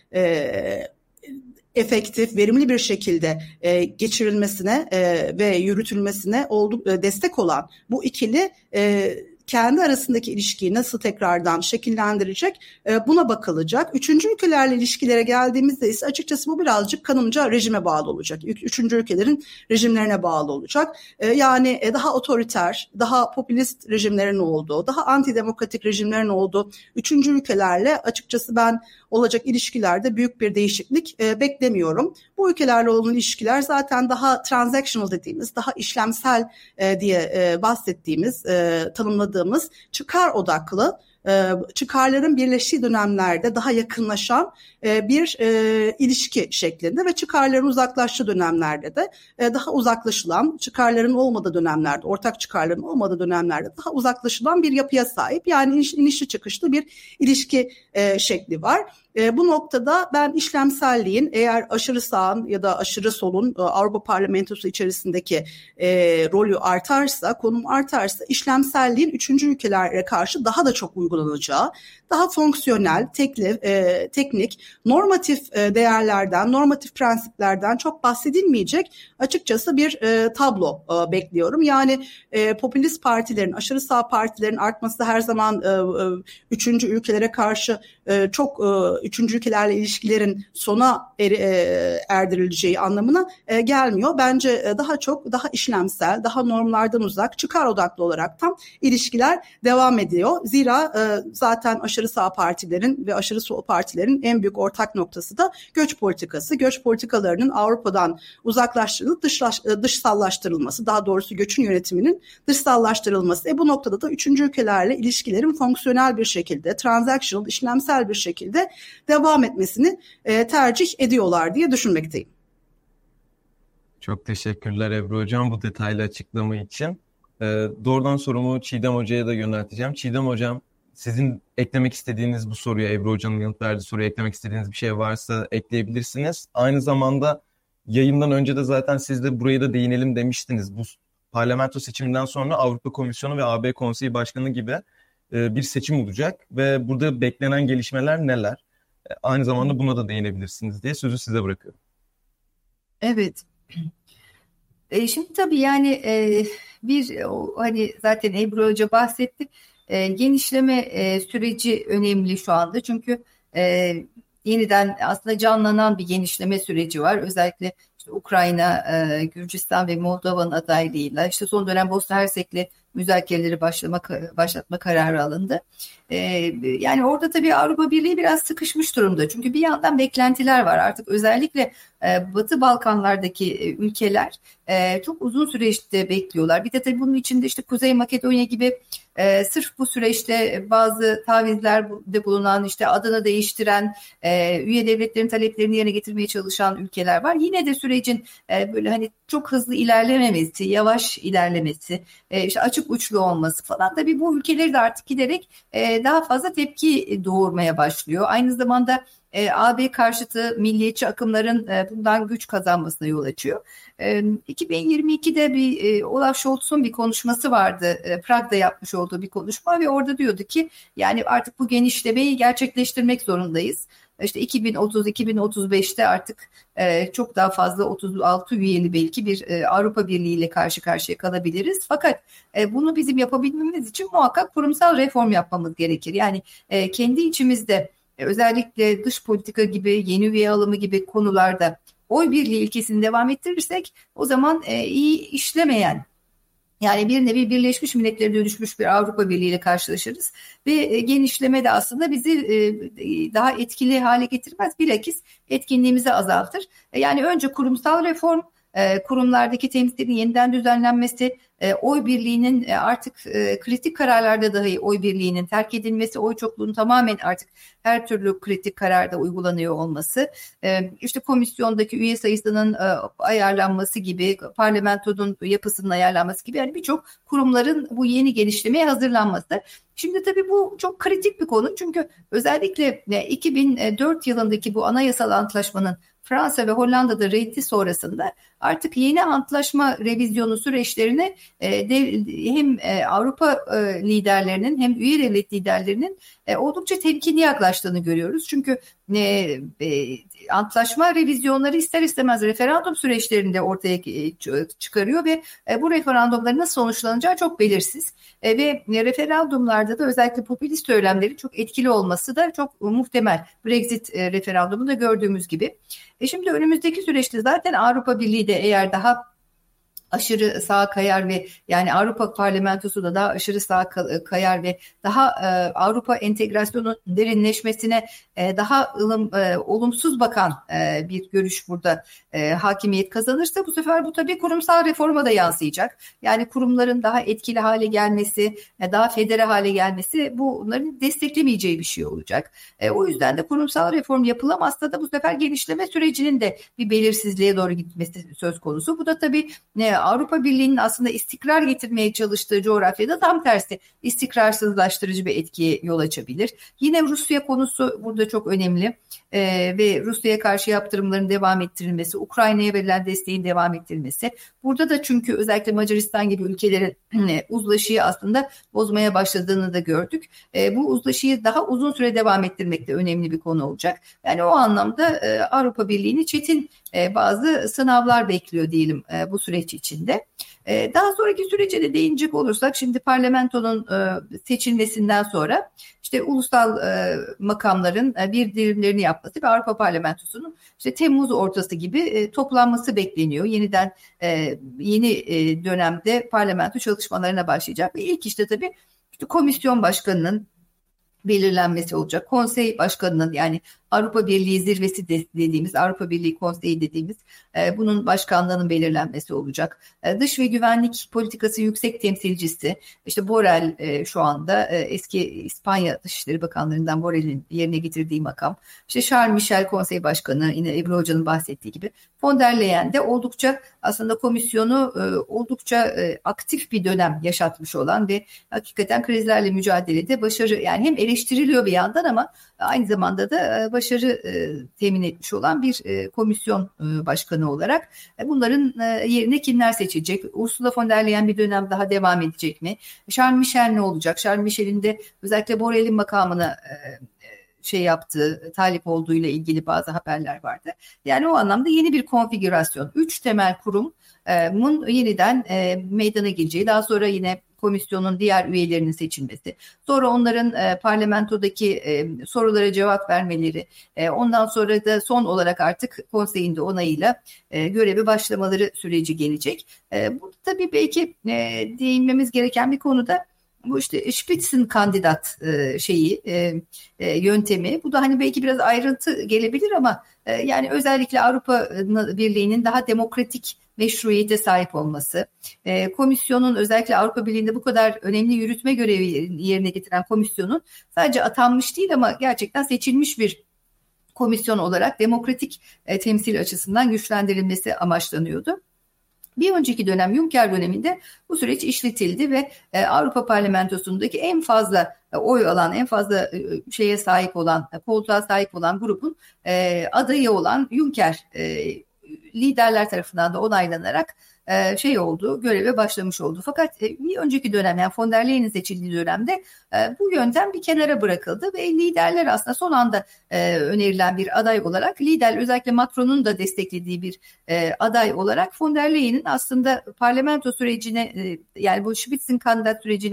efektif, verimli bir şekilde geçirilmesine ve yürütülmesine destek olan bu ikili kendi arasındaki ilişkiyi nasıl tekrardan şekillendirecek, buna bakılacak. Üçüncü ülkelerle ilişkilere geldiğimizde ise açıkçası bu birazcık kanımca rejime bağlı olacak. Üçüncü ülkelerin rejimlerine bağlı olacak. Yani daha otoriter, daha popülist rejimlerin olduğu, daha antidemokratik rejimlerin olduğu üçüncü ülkelerle açıkçası ben olacak ilişkilerde büyük bir değişiklik beklemiyorum. Bu ülkelerle olan ilişkiler zaten daha transactional dediğimiz, daha işlemsel diye bahsettiğimiz, tanımladığımız çıkar odaklı, çıkarların birleştiği dönemlerde daha yakınlaşan bir ilişki şeklinde ve çıkarların uzaklaştığı dönemlerde de daha uzaklaşılan, çıkarların olmadığı dönemlerde, ortak çıkarların olmadığı dönemlerde daha uzaklaşılan bir yapıya sahip. Yani inişli çıkışlı bir ilişki şekli var. Bu noktada ben işlemselliğin eğer aşırı sağın ya da aşırı solun Avrupa Parlamentosu içerisindeki rolü artarsa, konum artarsa işlemselliğin üçüncü ülkelere karşı daha da çok uygulanacağı, daha fonksiyonel, teknik, normatif değerlerden, normatif prensiplerden çok bahsedilmeyecek açıkçası bir tablo bekliyorum. Yani popülist partilerin, aşırı sağ partilerin artması her zaman üçüncü ülkelere karşı çok üçüncü ülkelerle ilişkilerin sona erdirileceği anlamına gelmiyor. Bence daha işlemsel, daha normlardan uzak, çıkar odaklı olaraktan ilişkiler devam ediyor. Zira zaten aşırı sağ partilerin ve aşırı sol partilerin en büyük ortak noktası da göç politikası. Göç politikalarının Avrupa'dan uzaklaştırılıp dışsallaştırılması, daha doğrusu göçün yönetiminin dışsallaştırılması. Bu noktada da üçüncü ülkelerle ilişkilerin fonksiyonel bir şekilde, transactional, işlemsel bir şekilde devam etmesini tercih ediyorlar diye düşünmekteyim. Çok teşekkürler Ebru Hocam bu detaylı açıklama için. Doğrudan sorumu Çiğdem Hoca'ya da yönelteceğim. Çiğdem Hocam, sizin eklemek istediğiniz bu soruya, Ebru Hoca'nın yanıt verdiği soruya eklemek istediğiniz bir şey varsa ekleyebilirsiniz. Aynı zamanda yayından önce de zaten siz de buraya da değinelim demiştiniz. Bu parlamento seçiminden sonra Avrupa Komisyonu ve AB Konseyi Başkanı gibi bir seçim olacak ve burada beklenen gelişmeler neler? Aynı zamanda buna da değinebilirsiniz diye sözü size bırakıyorum. Evet. Şimdi tabii yani hani zaten Ebru Hoca bahsetti. Genişleme süreci önemli şu anda. Çünkü yeniden aslında canlanan bir genişleme süreci var. Özellikle işte Ukrayna, Gürcistan ve Moldova'nın adaylığıyla işte son dönem Bosna Hersek'le müzakereleri başlatma kararı alındı. Yani orada tabii Avrupa Birliği biraz sıkışmış durumda. Çünkü bir yandan beklentiler var. Artık özellikle Batı Balkanlardaki ülkeler çok uzun süreçte bekliyorlar. Bir de tabii bunun içinde işte Kuzey Makedonya gibi sırf bu süreçte bazı tavizlerde bulunan, işte adını değiştiren, üye devletlerin taleplerini yerine getirmeye çalışan ülkeler var. Yine de sürecin böyle hani çok hızlı ilerlememesi, yavaş ilerlemesi, işte açık uçlu olması falan. Tabii bu ülkeleri de artık giderek daha fazla tepki doğurmaya başlıyor. Aynı zamanda AB karşıtı milliyetçi akımların bundan güç kazanmasına yol açıyor. 2022'de bir Olaf Scholz'un bir konuşması vardı. Prag'da yapmış olduğu bir konuşma ve orada diyordu ki yani artık bu genişlemeyi gerçekleştirmek zorundayız. İşte 2030-2035'te artık çok daha fazla 36 üyeli belki bir Avrupa Birliği ile karşı karşıya kalabiliriz. Fakat bunu bizim yapabilmemiz için muhakkak kurumsal reform yapmamız gerekir. Yani kendi içimizde özellikle dış politika gibi, yeni üye alımı gibi konularda oy birliği ilkesini devam ettirirsek o zaman iyi işlemeyen Yani bir nevi Birleşmiş Milletler'e dönüşmüş bir Avrupa Birliği ile karşılaşırız ve genişleme de aslında bizi daha etkili hale getirmez, bilakis etkinliğimizi azaltır. Yani önce kurumsal reform, kurumlardaki temsilin yeniden düzenlenmesi, oy birliğinin artık kritik kararlarda dahi oy birliğinin terk edilmesi, oy çokluğunun tamamen artık her türlü kritik kararda uygulanıyor olması, işte komisyondaki üye sayısının ayarlanması gibi, parlamentonun yapısının ayarlanması gibi, yani birçok kurumların bu yeni genişlemeye hazırlanması. Şimdi tabii bu çok kritik bir konu, çünkü özellikle 2004 yılındaki bu anayasal antlaşmanın Fransa ve Hollanda'da reddi sonrasında artık yeni antlaşma revizyonu süreçlerine hem Avrupa liderlerinin hem üye devlet liderlerinin oldukça temkinli yaklaştığını görüyoruz. Çünkü antlaşma revizyonları ister istemez referandum süreçlerinde ortaya çıkarıyor ve bu referandumların nasıl sonuçlanacağı çok belirsiz. Ve referandumlarda da özellikle popülist söylemlerin çok etkili olması da çok muhtemel. Brexit referandumunda gördüğümüz gibi. Şimdi önümüzdeki süreçte zaten Avrupa Birliği de eğer daha aşırı sağa kayar ve yani Avrupa Parlamentosu da daha aşırı sağa kayar ve daha Avrupa entegrasyonun derinleşmesine daha olumsuz bakan bir görüş burada hakimiyet kazanırsa, bu sefer bu tabii kurumsal reforma da yansıyacak. Yani kurumların daha etkili hale gelmesi, daha federe hale gelmesi bunların desteklemeyeceği bir şey olacak. O yüzden de kurumsal reform yapılamazsa da bu sefer genişleme sürecinin de bir belirsizliğe doğru gitmesi söz konusu. Bu da tabii Avrupa Birliği'nin aslında istikrar getirmeye çalıştığı coğrafyada tam tersi istikrarsızlaştırıcı bir etkiye yol açabilir. Yine Rusya konusu burada çok önemli ve Rusya'ya karşı yaptırımların devam ettirilmesi, Ukrayna'ya verilen desteğin devam ettirilmesi. Burada da çünkü özellikle Macaristan gibi ülkelerin uzlaşıyı aslında bozmaya başladığını da gördük. Bu uzlaşıyı daha uzun süre devam ettirmek de önemli bir konu olacak. Yani o anlamda Avrupa Birliği'ni çetin bazı sınavlar bekliyor diyelim bu süreç içinde. Daha sonraki sürece de değinecek olursak, şimdi parlamentonun seçilmesinden sonra işte ulusal makamların bir dilimlerini yapması ve Avrupa Parlamentosu'nun işte Temmuz ortası gibi toplanması bekleniyor. Yeniden yeni dönemde parlamento çalışmalarına başlayacak ve ilk işte tabii işte komisyon başkanının belirlenmesi olacak. Konsey başkanının, yani Avrupa Birliği zirvesi dediğimiz, Avrupa Birliği Konseyi dediğimiz bunun başkanlığının belirlenmesi olacak. Dış ve güvenlik politikası yüksek temsilcisi, işte Borrell şu anda eski İspanya Dışişleri Bakanlarından Borrell'in yerine getirdiği makam. İşte Charles Michel Konsey Başkanı, yine Ebru Hoca'nın bahsettiği gibi. Von der Leyen de oldukça aslında komisyonu oldukça aktif bir dönem yaşatmış olan ve hakikaten krizlerle mücadelede başarı, yani hem eleştiriliyor bir yandan ama aynı zamanda da başarı temin etmiş olan bir komisyon başkanı olarak bunların yerine kimler seçilecek? Ursula von der Leyen bir dönem daha devam edecek mi? Charles Michel ne olacak? Charles Michel'in de özellikle Borrell'in makamına yaptığı, talip olduğuyla ilgili bazı haberler vardı. Yani o anlamda yeni bir konfigürasyon. 3 temel kurumun yeniden meydana geleceği, daha sonra yine komisyonun diğer üyelerinin seçilmesi, sonra onların parlamentodaki sorulara cevap vermeleri, ondan sonra da son olarak artık konseyin de onayıyla göreve başlamaları süreci gelecek. Bu tabii belki değinmemiz gereken bir konuda bu işte Spitzenkandidat yöntemi. Bu da hani belki biraz ayrıntı gelebilir ama yani özellikle Avrupa Birliği'nin daha demokratik meşruiyete sahip olması, komisyonun özellikle Avrupa Birliği'nde bu kadar önemli yürütme görevi yerine getiren komisyonun sadece atanmış değil ama gerçekten seçilmiş bir komisyon olarak demokratik temsil açısından güçlendirilmesi amaçlanıyordu. Bir önceki dönem, Juncker döneminde bu süreç işletildi ve Avrupa Parlamentosu'ndaki en fazla oy alan, en fazla koltuğa sahip olan grubun adayı olan Juncker liderler tarafından da onaylanarak göreve başlamış oldu. Fakat bir önceki dönem, yani von der Leyen'in seçildiği dönemde bu yöntem bir kenara bırakıldı ve liderler aslında son anda önerilen bir aday olarak, lider özellikle Macron'un da desteklediği bir aday olarak von der Leyen'in aslında parlamento sürecine yani bu Spitzenkandidat sürecini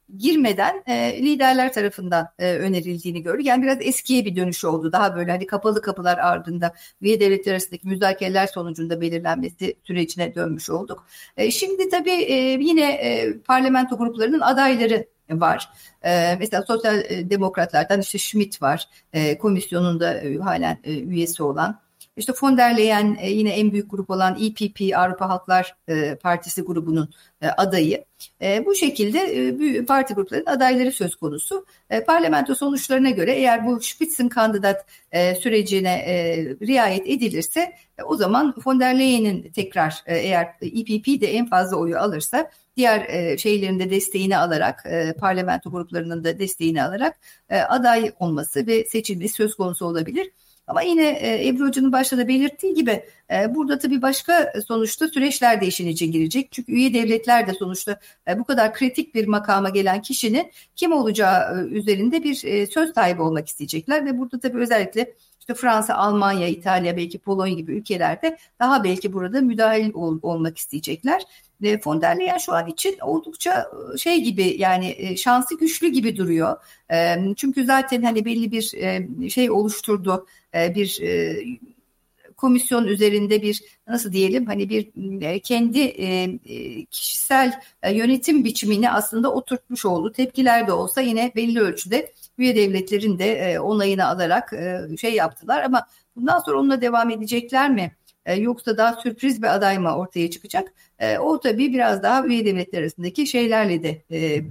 girmeden liderler tarafından önerildiğini gördük. Yani biraz eskiye bir dönüş oldu. Daha böyle hani kapalı kapılar ardında üye devletler arasındaki müzakereler sonucunda belirlenmesi sürecine dönmüş olduk. Şimdi tabii yine parlamento gruplarının adayları var. Mesela Sosyal Demokratlardan işte Schmidt var. Komisyonunda halen üyesi olan. İşte von der Leyen yine en büyük grup olan EPP Avrupa Halklar Partisi grubunun adayı. Bu şekilde parti gruplarının adayları söz konusu. Parlamento sonuçlarına göre eğer bu Spitzenkandidat sürecine riayet edilirse o zaman von der Leyen'in tekrar eğer EPP de en fazla oyu alırsa diğer şeylerin de desteğini alarak parlamento gruplarının da desteğini alarak aday olması ve seçilmesi söz konusu olabilir. Ama yine Ebru Hoca'nın başta da belirttiği gibi burada tabii başka sonuçta süreçler de işin içine girecek. Çünkü üye devletler de sonuçta bu kadar kritik bir makama gelen kişinin kim olacağı üzerinde bir söz sahibi olmak isteyecekler. Ve burada tabii özellikle işte Fransa, Almanya, İtalya, belki Polonya gibi ülkelerde daha belki burada müdahil olmak isteyecekler. Von der Leyen şu an için oldukça şey gibi yani şansı güçlü gibi duruyor. Çünkü zaten hani belli bir şey oluşturdu. Bir komisyon üzerinde bir nasıl diyelim hani bir kendi kişisel yönetim biçimini aslında oturtmuş oldu. Tepkiler de olsa yine belli ölçüde üye devletlerin de onayını alarak şey yaptılar ama bundan sonra onunla devam edecekler mi? Yoksa daha sürpriz bir aday mı ortaya çıkacak? O tabii biraz daha üye devletler arasındaki şeylerle de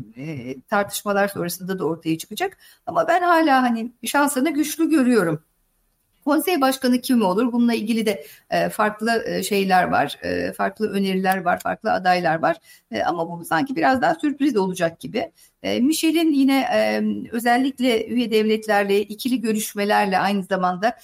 tartışmalar sonrasında da ortaya çıkacak. Ama ben hala hani şansını güçlü görüyorum. Konsey başkanı kim olur? Bununla ilgili de farklı şeyler var, farklı öneriler var, farklı adaylar var. Ama bu sanki biraz daha sürpriz olacak gibi. Michel'in yine özellikle üye devletlerle ikili görüşmelerle aynı zamanda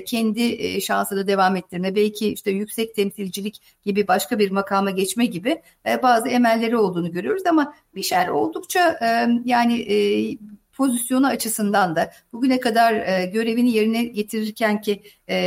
kendi şansını devam ettirme, belki işte yüksek temsilcilik gibi başka bir makama geçme gibi bazı emelleri olduğunu görüyoruz. Ama Michel oldukça yani pozisyonu açısından da bugüne kadar görevini yerine getirirken ki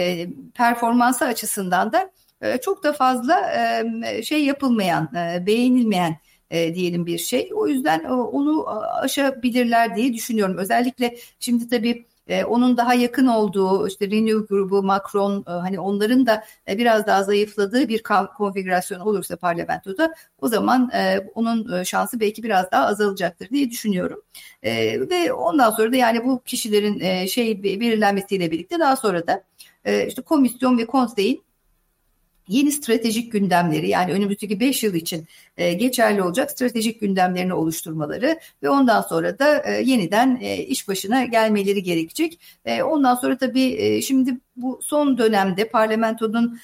performansı açısından da çok da fazla şey yapılmayan, beğenilmeyen diyelim bir şey. O yüzden onu aşabilirler diye düşünüyorum. Özellikle şimdi tabii onun daha yakın olduğu işte Renew grubu, Macron hani onların da biraz daha zayıfladığı bir konfigürasyon olursa parlamentoda o zaman onun şansı belki biraz daha azalacaktır diye düşünüyorum. Ve ondan sonra da yani bu kişilerin şey belirlenmesiyle birlikte daha sonra da işte komisyon ve konseyin yeni stratejik gündemleri yani önümüzdeki 5 yıl için geçerli olacak stratejik gündemlerini oluşturmaları ve ondan sonra da yeniden iş başına gelmeleri gerekecek. Ondan sonra tabii şimdi bu son dönemde parlamentonun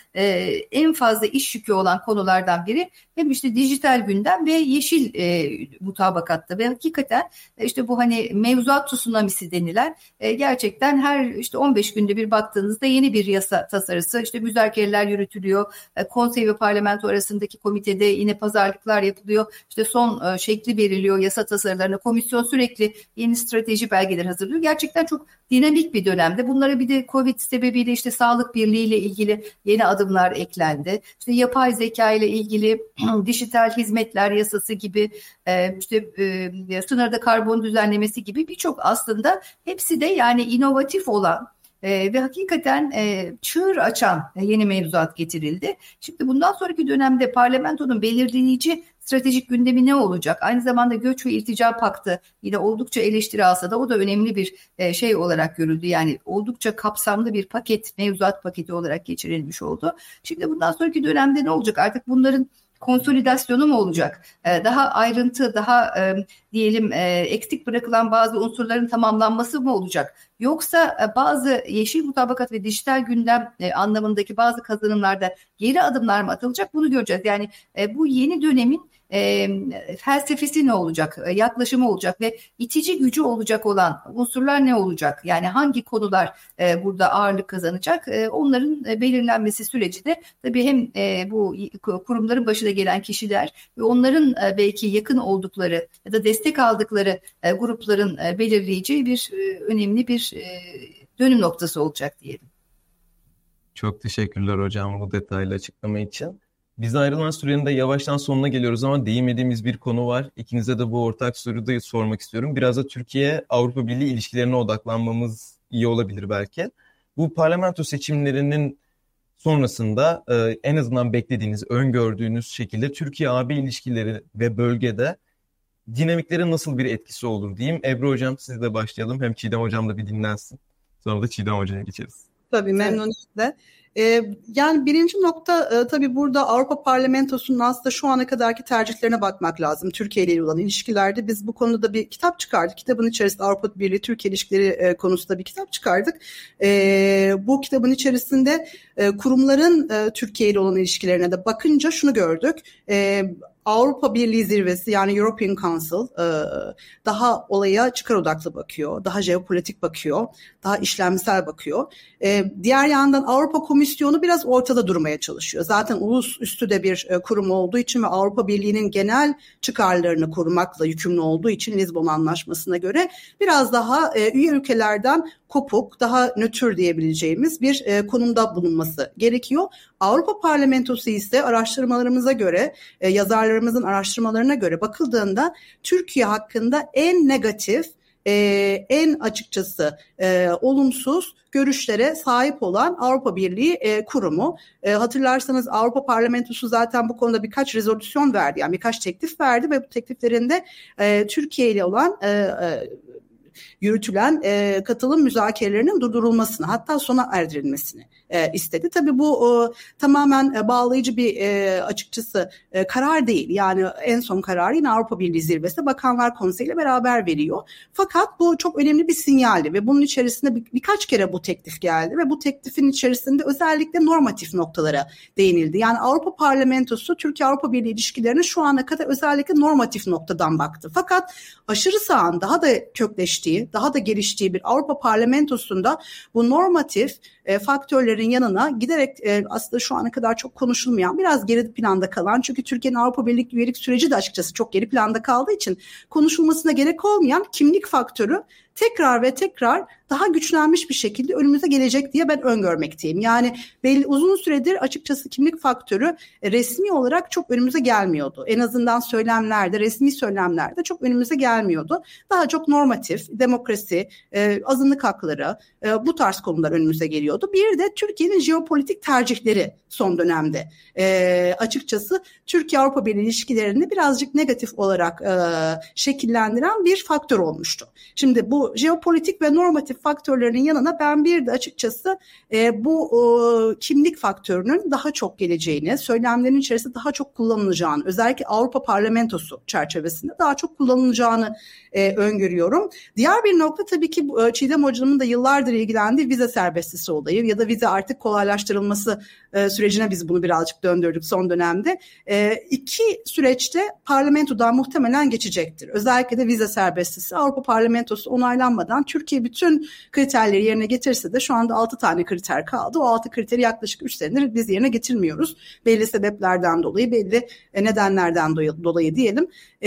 en fazla iş yükü olan konulardan biri hem işte dijital gündem ve yeşil mutabakatta ve hakikaten işte bu hani mevzuat tsunamisi denilen gerçekten her işte 15 günde bir baktığınızda yeni bir yasa tasarısı işte müzakereler yürütülüyor. Konsey ve parlamento arasındaki komitede yine pazarlıklar yapılıyor. İşte son şekli veriliyor yasa tasarılarına. Komisyon sürekli yeni strateji belgeleri hazırlıyor. Gerçekten çok dinamik bir dönemde. Bunlara bir de Covid sebebiyle işte sağlık birliği ile ilgili yeni adımlar eklendi. İşte yapay zeka ile ilgili dijital hizmetler yasası gibi işte sınırda karbon düzenlemesi gibi birçok aslında hepsi de yani inovatif olan ve hakikaten çığır açan yeni mevzuat getirildi. Şimdi bundan sonraki dönemde parlamentonun belirleyici stratejik gündemi ne olacak? Aynı zamanda göç ve iltica paktı yine oldukça eleştiri alsa da o da önemli bir şey olarak görüldü. Yani oldukça kapsamlı bir paket, mevzuat paketi olarak geçirilmiş oldu. Şimdi bundan sonraki dönemde ne olacak? Artık bunların konsolidasyonu mu olacak? Daha ayrıntı, daha diyelim eksik bırakılan bazı unsurların tamamlanması mı olacak? Yoksa bazı yeşil mutabakat ve dijital gündem anlamındaki bazı kazanımlarda geri adımlar mı atılacak? Bunu göreceğiz. Yani bu yeni dönemin felsefesi ne olacak, yaklaşımı olacak ve itici gücü olacak olan unsurlar ne olacak? Yani hangi konular burada ağırlık kazanacak? Onların belirlenmesi süreci de tabii hem bu kurumların başına gelen kişiler ve onların belki yakın oldukları ya da destek aldıkları grupların belirleyici bir önemli bir dönüm noktası olacak diyelim. Çok teşekkürler hocam bu detaylı açıklama için. Bize ayrılan sürenin de yavaştan sonuna geliyoruz ama değinmediğimiz bir konu var. İkinize de bu ortak soruyu da sormak istiyorum. Biraz da Türkiye-Avrupa Birliği ilişkilerine odaklanmamız iyi olabilir belki. Bu parlamento seçimlerinin sonrasında en azından beklediğiniz, öngördüğünüz şekilde Türkiye-AB ilişkileri ve bölgede dinamiklere nasıl bir etkisi olur diyeyim. Ebru Hocam sizle başlayalım. Hem Çiğdem Hocam da bir dinlensin. Sonra da Çiğdem Hoca'ya geçeriz. Tabii memnuniyetle. Yani birinci nokta tabii burada Avrupa Parlamentosu'nun aslında şu ana kadarki tercihlerine bakmak lazım. Türkiye ile olan ilişkilerde biz bu konuda bir kitap çıkardık. Kitabın içerisinde Avrupa Birliği Türkiye ilişkileri konusunda bir kitap çıkardık. Bu kitabın içerisinde kurumların Türkiye ile olan ilişkilerine de bakınca şunu gördük. Avrupa Birliği zirvesi yani European Council daha olaya çıkar odaklı bakıyor, daha jeopolitik bakıyor, daha işlemsel bakıyor. Diğer yandan Avrupa Komisyonu biraz ortada durmaya çalışıyor. Zaten ulusüstü de bir kurum olduğu için ve Avrupa Birliği'nin genel çıkarlarını korumakla yükümlü olduğu için Lizbon Anlaşması'na göre biraz daha üye ülkelerden kopuk, daha nötr diyebileceğimiz bir konumda bulunması gerekiyor. Avrupa Parlamentosu ise araştırmalarımıza göre, yazarlarımızın araştırmalarına göre bakıldığında Türkiye hakkında en negatif, en açıkçası olumsuz görüşlere sahip olan Avrupa Birliği kurumu. Hatırlarsanız Avrupa Parlamentosu zaten bu konuda birkaç rezolüsyon verdi, yani birkaç teklif verdi ve bu tekliflerinde Türkiye ile olan yürütülen katılım müzakerelerinin durdurulmasını, hatta sona erdirilmesini istedi. Tabii bu tamamen bağlayıcı bir açıkçası karar değil. Yani en son kararı yine Avrupa Birliği Zirvesi Bakanlar Konseyi ile beraber veriyor. Fakat bu çok önemli bir sinyaldi ve bunun içerisinde birkaç kere bu teklif geldi ve bu teklifin içerisinde özellikle normatif noktalara değinildi. Yani Avrupa Parlamentosu Türkiye-Avrupa Birliği ilişkilerine şu ana kadar özellikle normatif noktadan baktı. Fakat aşırı sağın daha da kökleştiği, daha da geliştiği bir Avrupa Parlamentosu'nda bu normatif faktörlerin yanına giderek aslında şu ana kadar çok konuşulmayan, biraz geri planda kalan, çünkü Türkiye'nin Avrupa Birliği üyelik süreci de açıkçası çok geri planda kaldığı için konuşulmasına gerek olmayan kimlik faktörü tekrar ve tekrar daha güçlenmiş bir şekilde önümüze gelecek diye ben öngörmekteyim. Yani belli uzun süredir açıkçası kimlik faktörü resmi olarak çok önümüze gelmiyordu. En azından söylemlerde, resmi söylemlerde çok önümüze gelmiyordu. Daha çok normatif, demokrasi, azınlık hakları, bu tarz konular önümüze geliyordu. Bir de Türkiye'nin jeopolitik tercihleri son dönemde açıkçası Türkiye-Avrupa Birliği ilişkilerini birazcık negatif olarak şekillendiren bir faktör olmuştu. Şimdi bu jeopolitik ve normatif faktörlerin yanına ben bir de açıkçası bu kimlik faktörünün daha çok geleceğini, söylemlerin içerisinde daha çok kullanılacağını, özellikle Avrupa Parlamentosu çerçevesinde daha çok kullanılacağını öngörüyorum. Diğer bir nokta tabii ki Çiğdem Hocam'ın da yıllardır ilgilendiği vize serbestisi olayı ya da vize artık kolaylaştırılması sürecine biz bunu birazcık döndürdük son dönemde. İki süreçte parlamentodan muhtemelen geçecektir. Özellikle de vize serbestisi Avrupa Parlamentosu onaylanmadan Türkiye bütün kriterleri yerine getirse de şu anda 6 tane kriter kaldı. O 6 kriteri yaklaşık 3 senedir biz yerine getirmiyoruz. Belli sebeplerden dolayı, belli nedenlerden dolayı diyelim.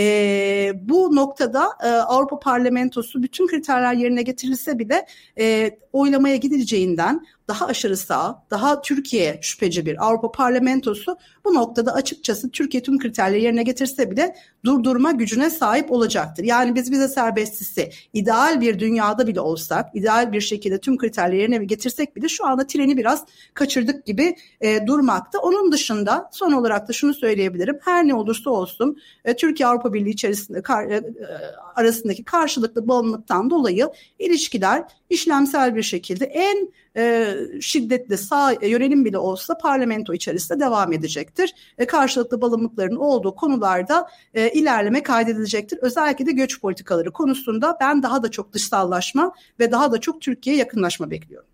Bu noktada Avrupa Parlamentosu bütün kriterler yerine getirilse bile oylamaya gidileceğinden daha aşırı sağ, daha Türkiye şüpheci bir Avrupa Parlamentosu bu noktada açıkçası Türkiye tüm kriterleri yerine getirse bile durdurma gücüne sahip olacaktır. Yani biz vize serbestisi ideal bir dünyada bile olsak, ideal bir şekilde tüm kriterleri yerine getirsek bile şu anda treni biraz kaçırdık gibi durmakta. Onun dışında son olarak da şunu söyleyebilirim. Her ne olursa olsun Türkiye-Avrupa Birliği içerisinde arasındaki karşılıklı bağımlılıktan dolayı ilişkiler işlemsel bir şekilde en şiddetli sağ yönelim bile olsa parlamento içerisinde devam edecektir. Karşılıklı bağımlılıkların olduğu konularda ilerleme kaydedilecektir. Özellikle de göç politikaları konusunda ben daha da çok dışsallaşma ve daha da çok Türkiye'ye yakınlaşma bekliyorum.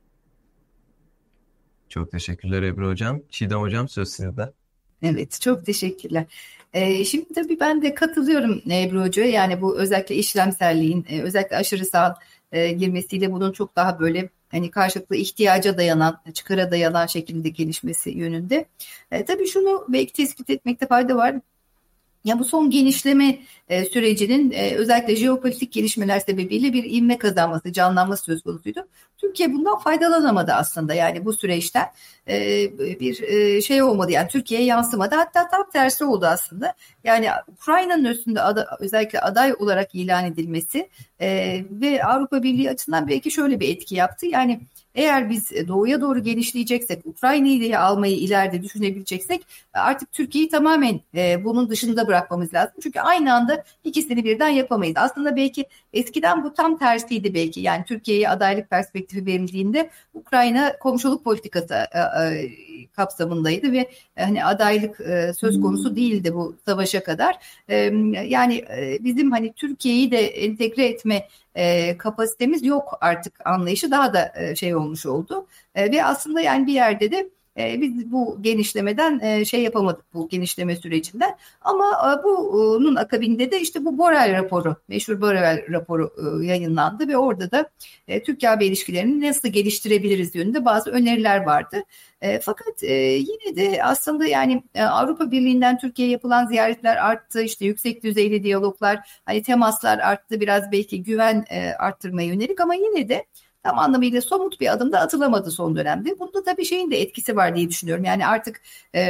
Çok teşekkürler Ebru Hocam. Çiğdem Hocam söz sizde. Evet, çok teşekkürler. Şimdi tabii ben de katılıyorum Ebru Hoca'ya. Yani bu özellikle işlemselliğin, özellikle aşırı sağ girmesiyle bunun çok daha böyle hani karşılıklı ihtiyaca dayanan, çıkara dayanan şekilde gelişmesi yönünde. Tabii şunu belki tespit etmekte fayda var. Ya bu son genişleme sürecinin özellikle jeopolitik gelişmeler sebebiyle bir ivme kazanması, canlanması söz konusuydu. Türkiye bundan faydalanamadı aslında, yani bu süreçten bir şey olmadı, yani Türkiye'ye yansımadı, hatta tam tersi oldu aslında. Yani Ukrayna'nın üstünde özellikle aday olarak ilan edilmesi ve Avrupa Birliği açısından belki şöyle bir etki yaptı. Yani eğer biz doğuya doğru genişleyeceksek, Ukrayna'yı almayı ileride düşünebileceksek artık Türkiye'yi tamamen bunun dışında bırakmamız lazım. Çünkü aynı anda ikisini birden yapamayız. Aslında belki eskiden bu tam tersiydi belki. Yani Türkiye'ye adaylık perspektifi verildiğinde Ukrayna komşuluk politikası kapsamındaydı ve hani adaylık söz konusu değildi bu savaşa kadar. Yani bizim hani Türkiye'yi de entegre etme kapasitemiz yok artık anlayışı daha da şey olmuş oldu. Ve aslında yani bir yerde de biz bu genişlemeden şey yapamadık, bu genişleme sürecinden. Ama bunun akabinde de işte bu Borrell raporu, meşhur Borrell raporu yayınlandı ve orada da Türkiye-AB ilişkilerini nasıl geliştirebiliriz yönünde bazı öneriler vardı. Fakat yine de aslında yani Avrupa Birliği'nden Türkiye'ye yapılan ziyaretler arttı, işte yüksek düzeyli diyaloglar, hani temaslar arttı, biraz belki güven arttırmaya yönelik, ama yine de tam anlamıyla somut bir adım da atılamadı son dönemde. Bunda tabii şeyin de etkisi var diye düşünüyorum. Yani artık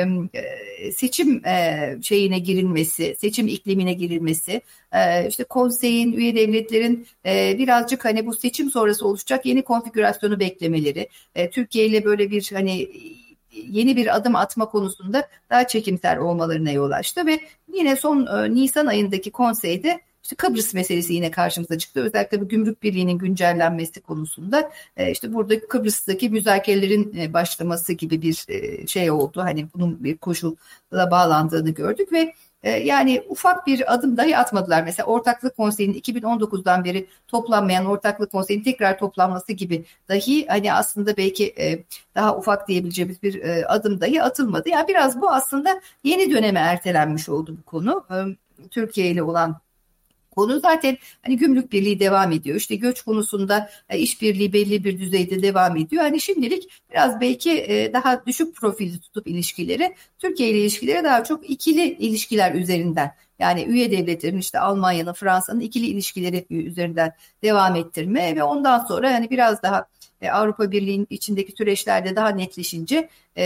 seçim şeyine girilmesi, seçim iklimine girilmesi, işte konseyin, üye devletlerin birazcık hani bu seçim sonrası oluşacak yeni konfigürasyonu beklemeleri, Türkiye ile böyle bir hani yeni bir adım atma konusunda daha çekimser olmalarına yol açtı ve yine son Nisan ayındaki konseyde İşte Kıbrıs meselesi yine karşımıza çıktı. Özellikle bu gümrük birliğinin güncellenmesi konusunda işte burada Kıbrıs'taki müzakerelerin başlaması gibi bir şey oldu. Hani bunun bir koşulla bağlandığını gördük ve yani ufak bir adım dahi atmadılar. Mesela Ortaklık Konseyi'nin 2019'dan beri toplanmayan Ortaklık Konseyi'nin tekrar toplanması gibi dahi hani aslında belki daha ufak diyebileceğimiz bir adım dahi atılmadı. Yani biraz bu aslında yeni döneme ertelenmiş oldu bu konu. Türkiye ile olan konu zaten hani gümrük birliği devam ediyor. İşte göç konusunda işbirliği belli bir düzeyde devam ediyor. Hani şimdilik biraz belki daha düşük profilli tutup ilişkileri, Türkiye ile ilişkileri daha çok ikili ilişkiler üzerinden, yani üye devletlerin işte Almanya'nın, Fransa'nın ikili ilişkileri üzerinden devam ettirme ve ondan sonra hani biraz daha Avrupa Birliği'nin içindeki süreçlerde daha netleşince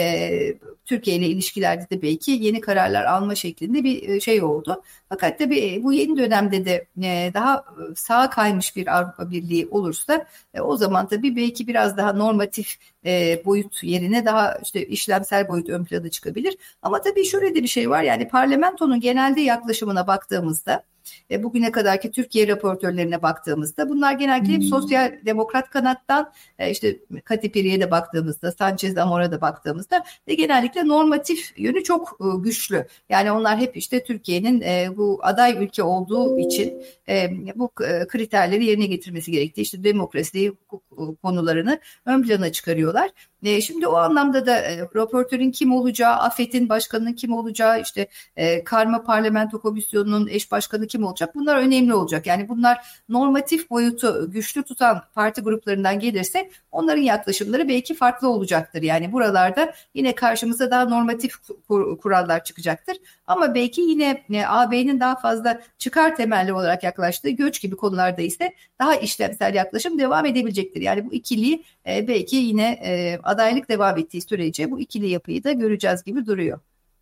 Türkiye ile ilişkilerde de belki yeni kararlar alma şeklinde bir şey oldu. Fakat tabii bu yeni dönemde de daha sağa kaymış bir Avrupa Birliği olursa o zaman tabii belki biraz daha normatif boyut yerine daha işte işlemsel boyut ön plana çıkabilir. Ama tabii şöyle de bir şey var, yani parlamentonun genelde yaklaşımına baktığımızda bugüne kadarki Türkiye raportörlerine baktığımızda bunlar genellikle hep sosyal demokrat kanattan, işte Katipiri'ye de baktığımızda, Sanchez Amor'a da baktığımızda ve genellikle normatif yönü çok güçlü. Yani onlar hep işte Türkiye'nin bu aday ülke olduğu için bu kriterleri yerine getirmesi gerektiği, işte demokrasi, hukuk konularını ön plana çıkarıyorlar. Şimdi o anlamda da raportörün kim olacağı, AFET'in başkanının kim olacağı, işte Karma Parlamento Komisyonu'nun eş başkanı kim olacak, bunlar önemli olacak. Yani bunlar normatif boyutu güçlü tutan parti gruplarından gelirse onların yaklaşımları belki farklı olacaktır. Yani buralarda yine karşımıza daha normatif kurallar çıkacaktır. Ama belki yine AB'nin daha fazla çıkar temelli olarak yaklaştığı göç gibi konularda ise daha işlemsel yaklaşım devam edebilecektir. Yani bu ikiliyi belki yine adaylık devam ettiği sürece bu ikili yapıyı da göreceğiz gibi duruyor.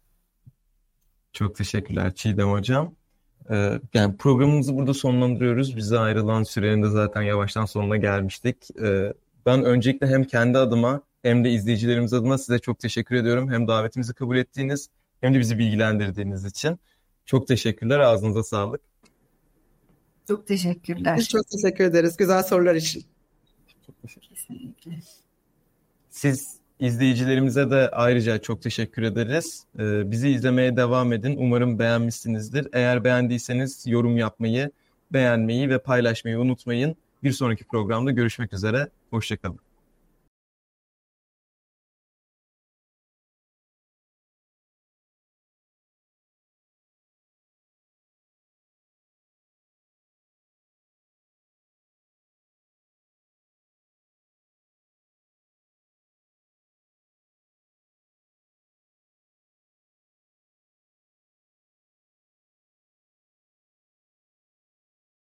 Çok teşekkürler Çiğdem Hocam. Yani programımızı burada sonlandırıyoruz. Bize ayrılan sürenin de zaten yavaştan sonuna gelmiştik. Ben öncelikle hem kendi adıma hem de izleyicilerimiz adına size çok teşekkür ediyorum. Hem davetimizi kabul ettiğiniz hem de bizi bilgilendirdiğiniz için. Çok teşekkürler. Ağzınıza sağlık. Çok teşekkürler. Biz çok teşekkür ederiz güzel sorular için. Kesinlikle. Siz izleyicilerimize de ayrıca çok teşekkür ederiz. Bizi izlemeye devam edin. Umarım beğenmişsinizdir. Eğer beğendiyseniz yorum yapmayı, beğenmeyi ve paylaşmayı unutmayın. Bir sonraki programda görüşmek üzere. Hoşça kalın.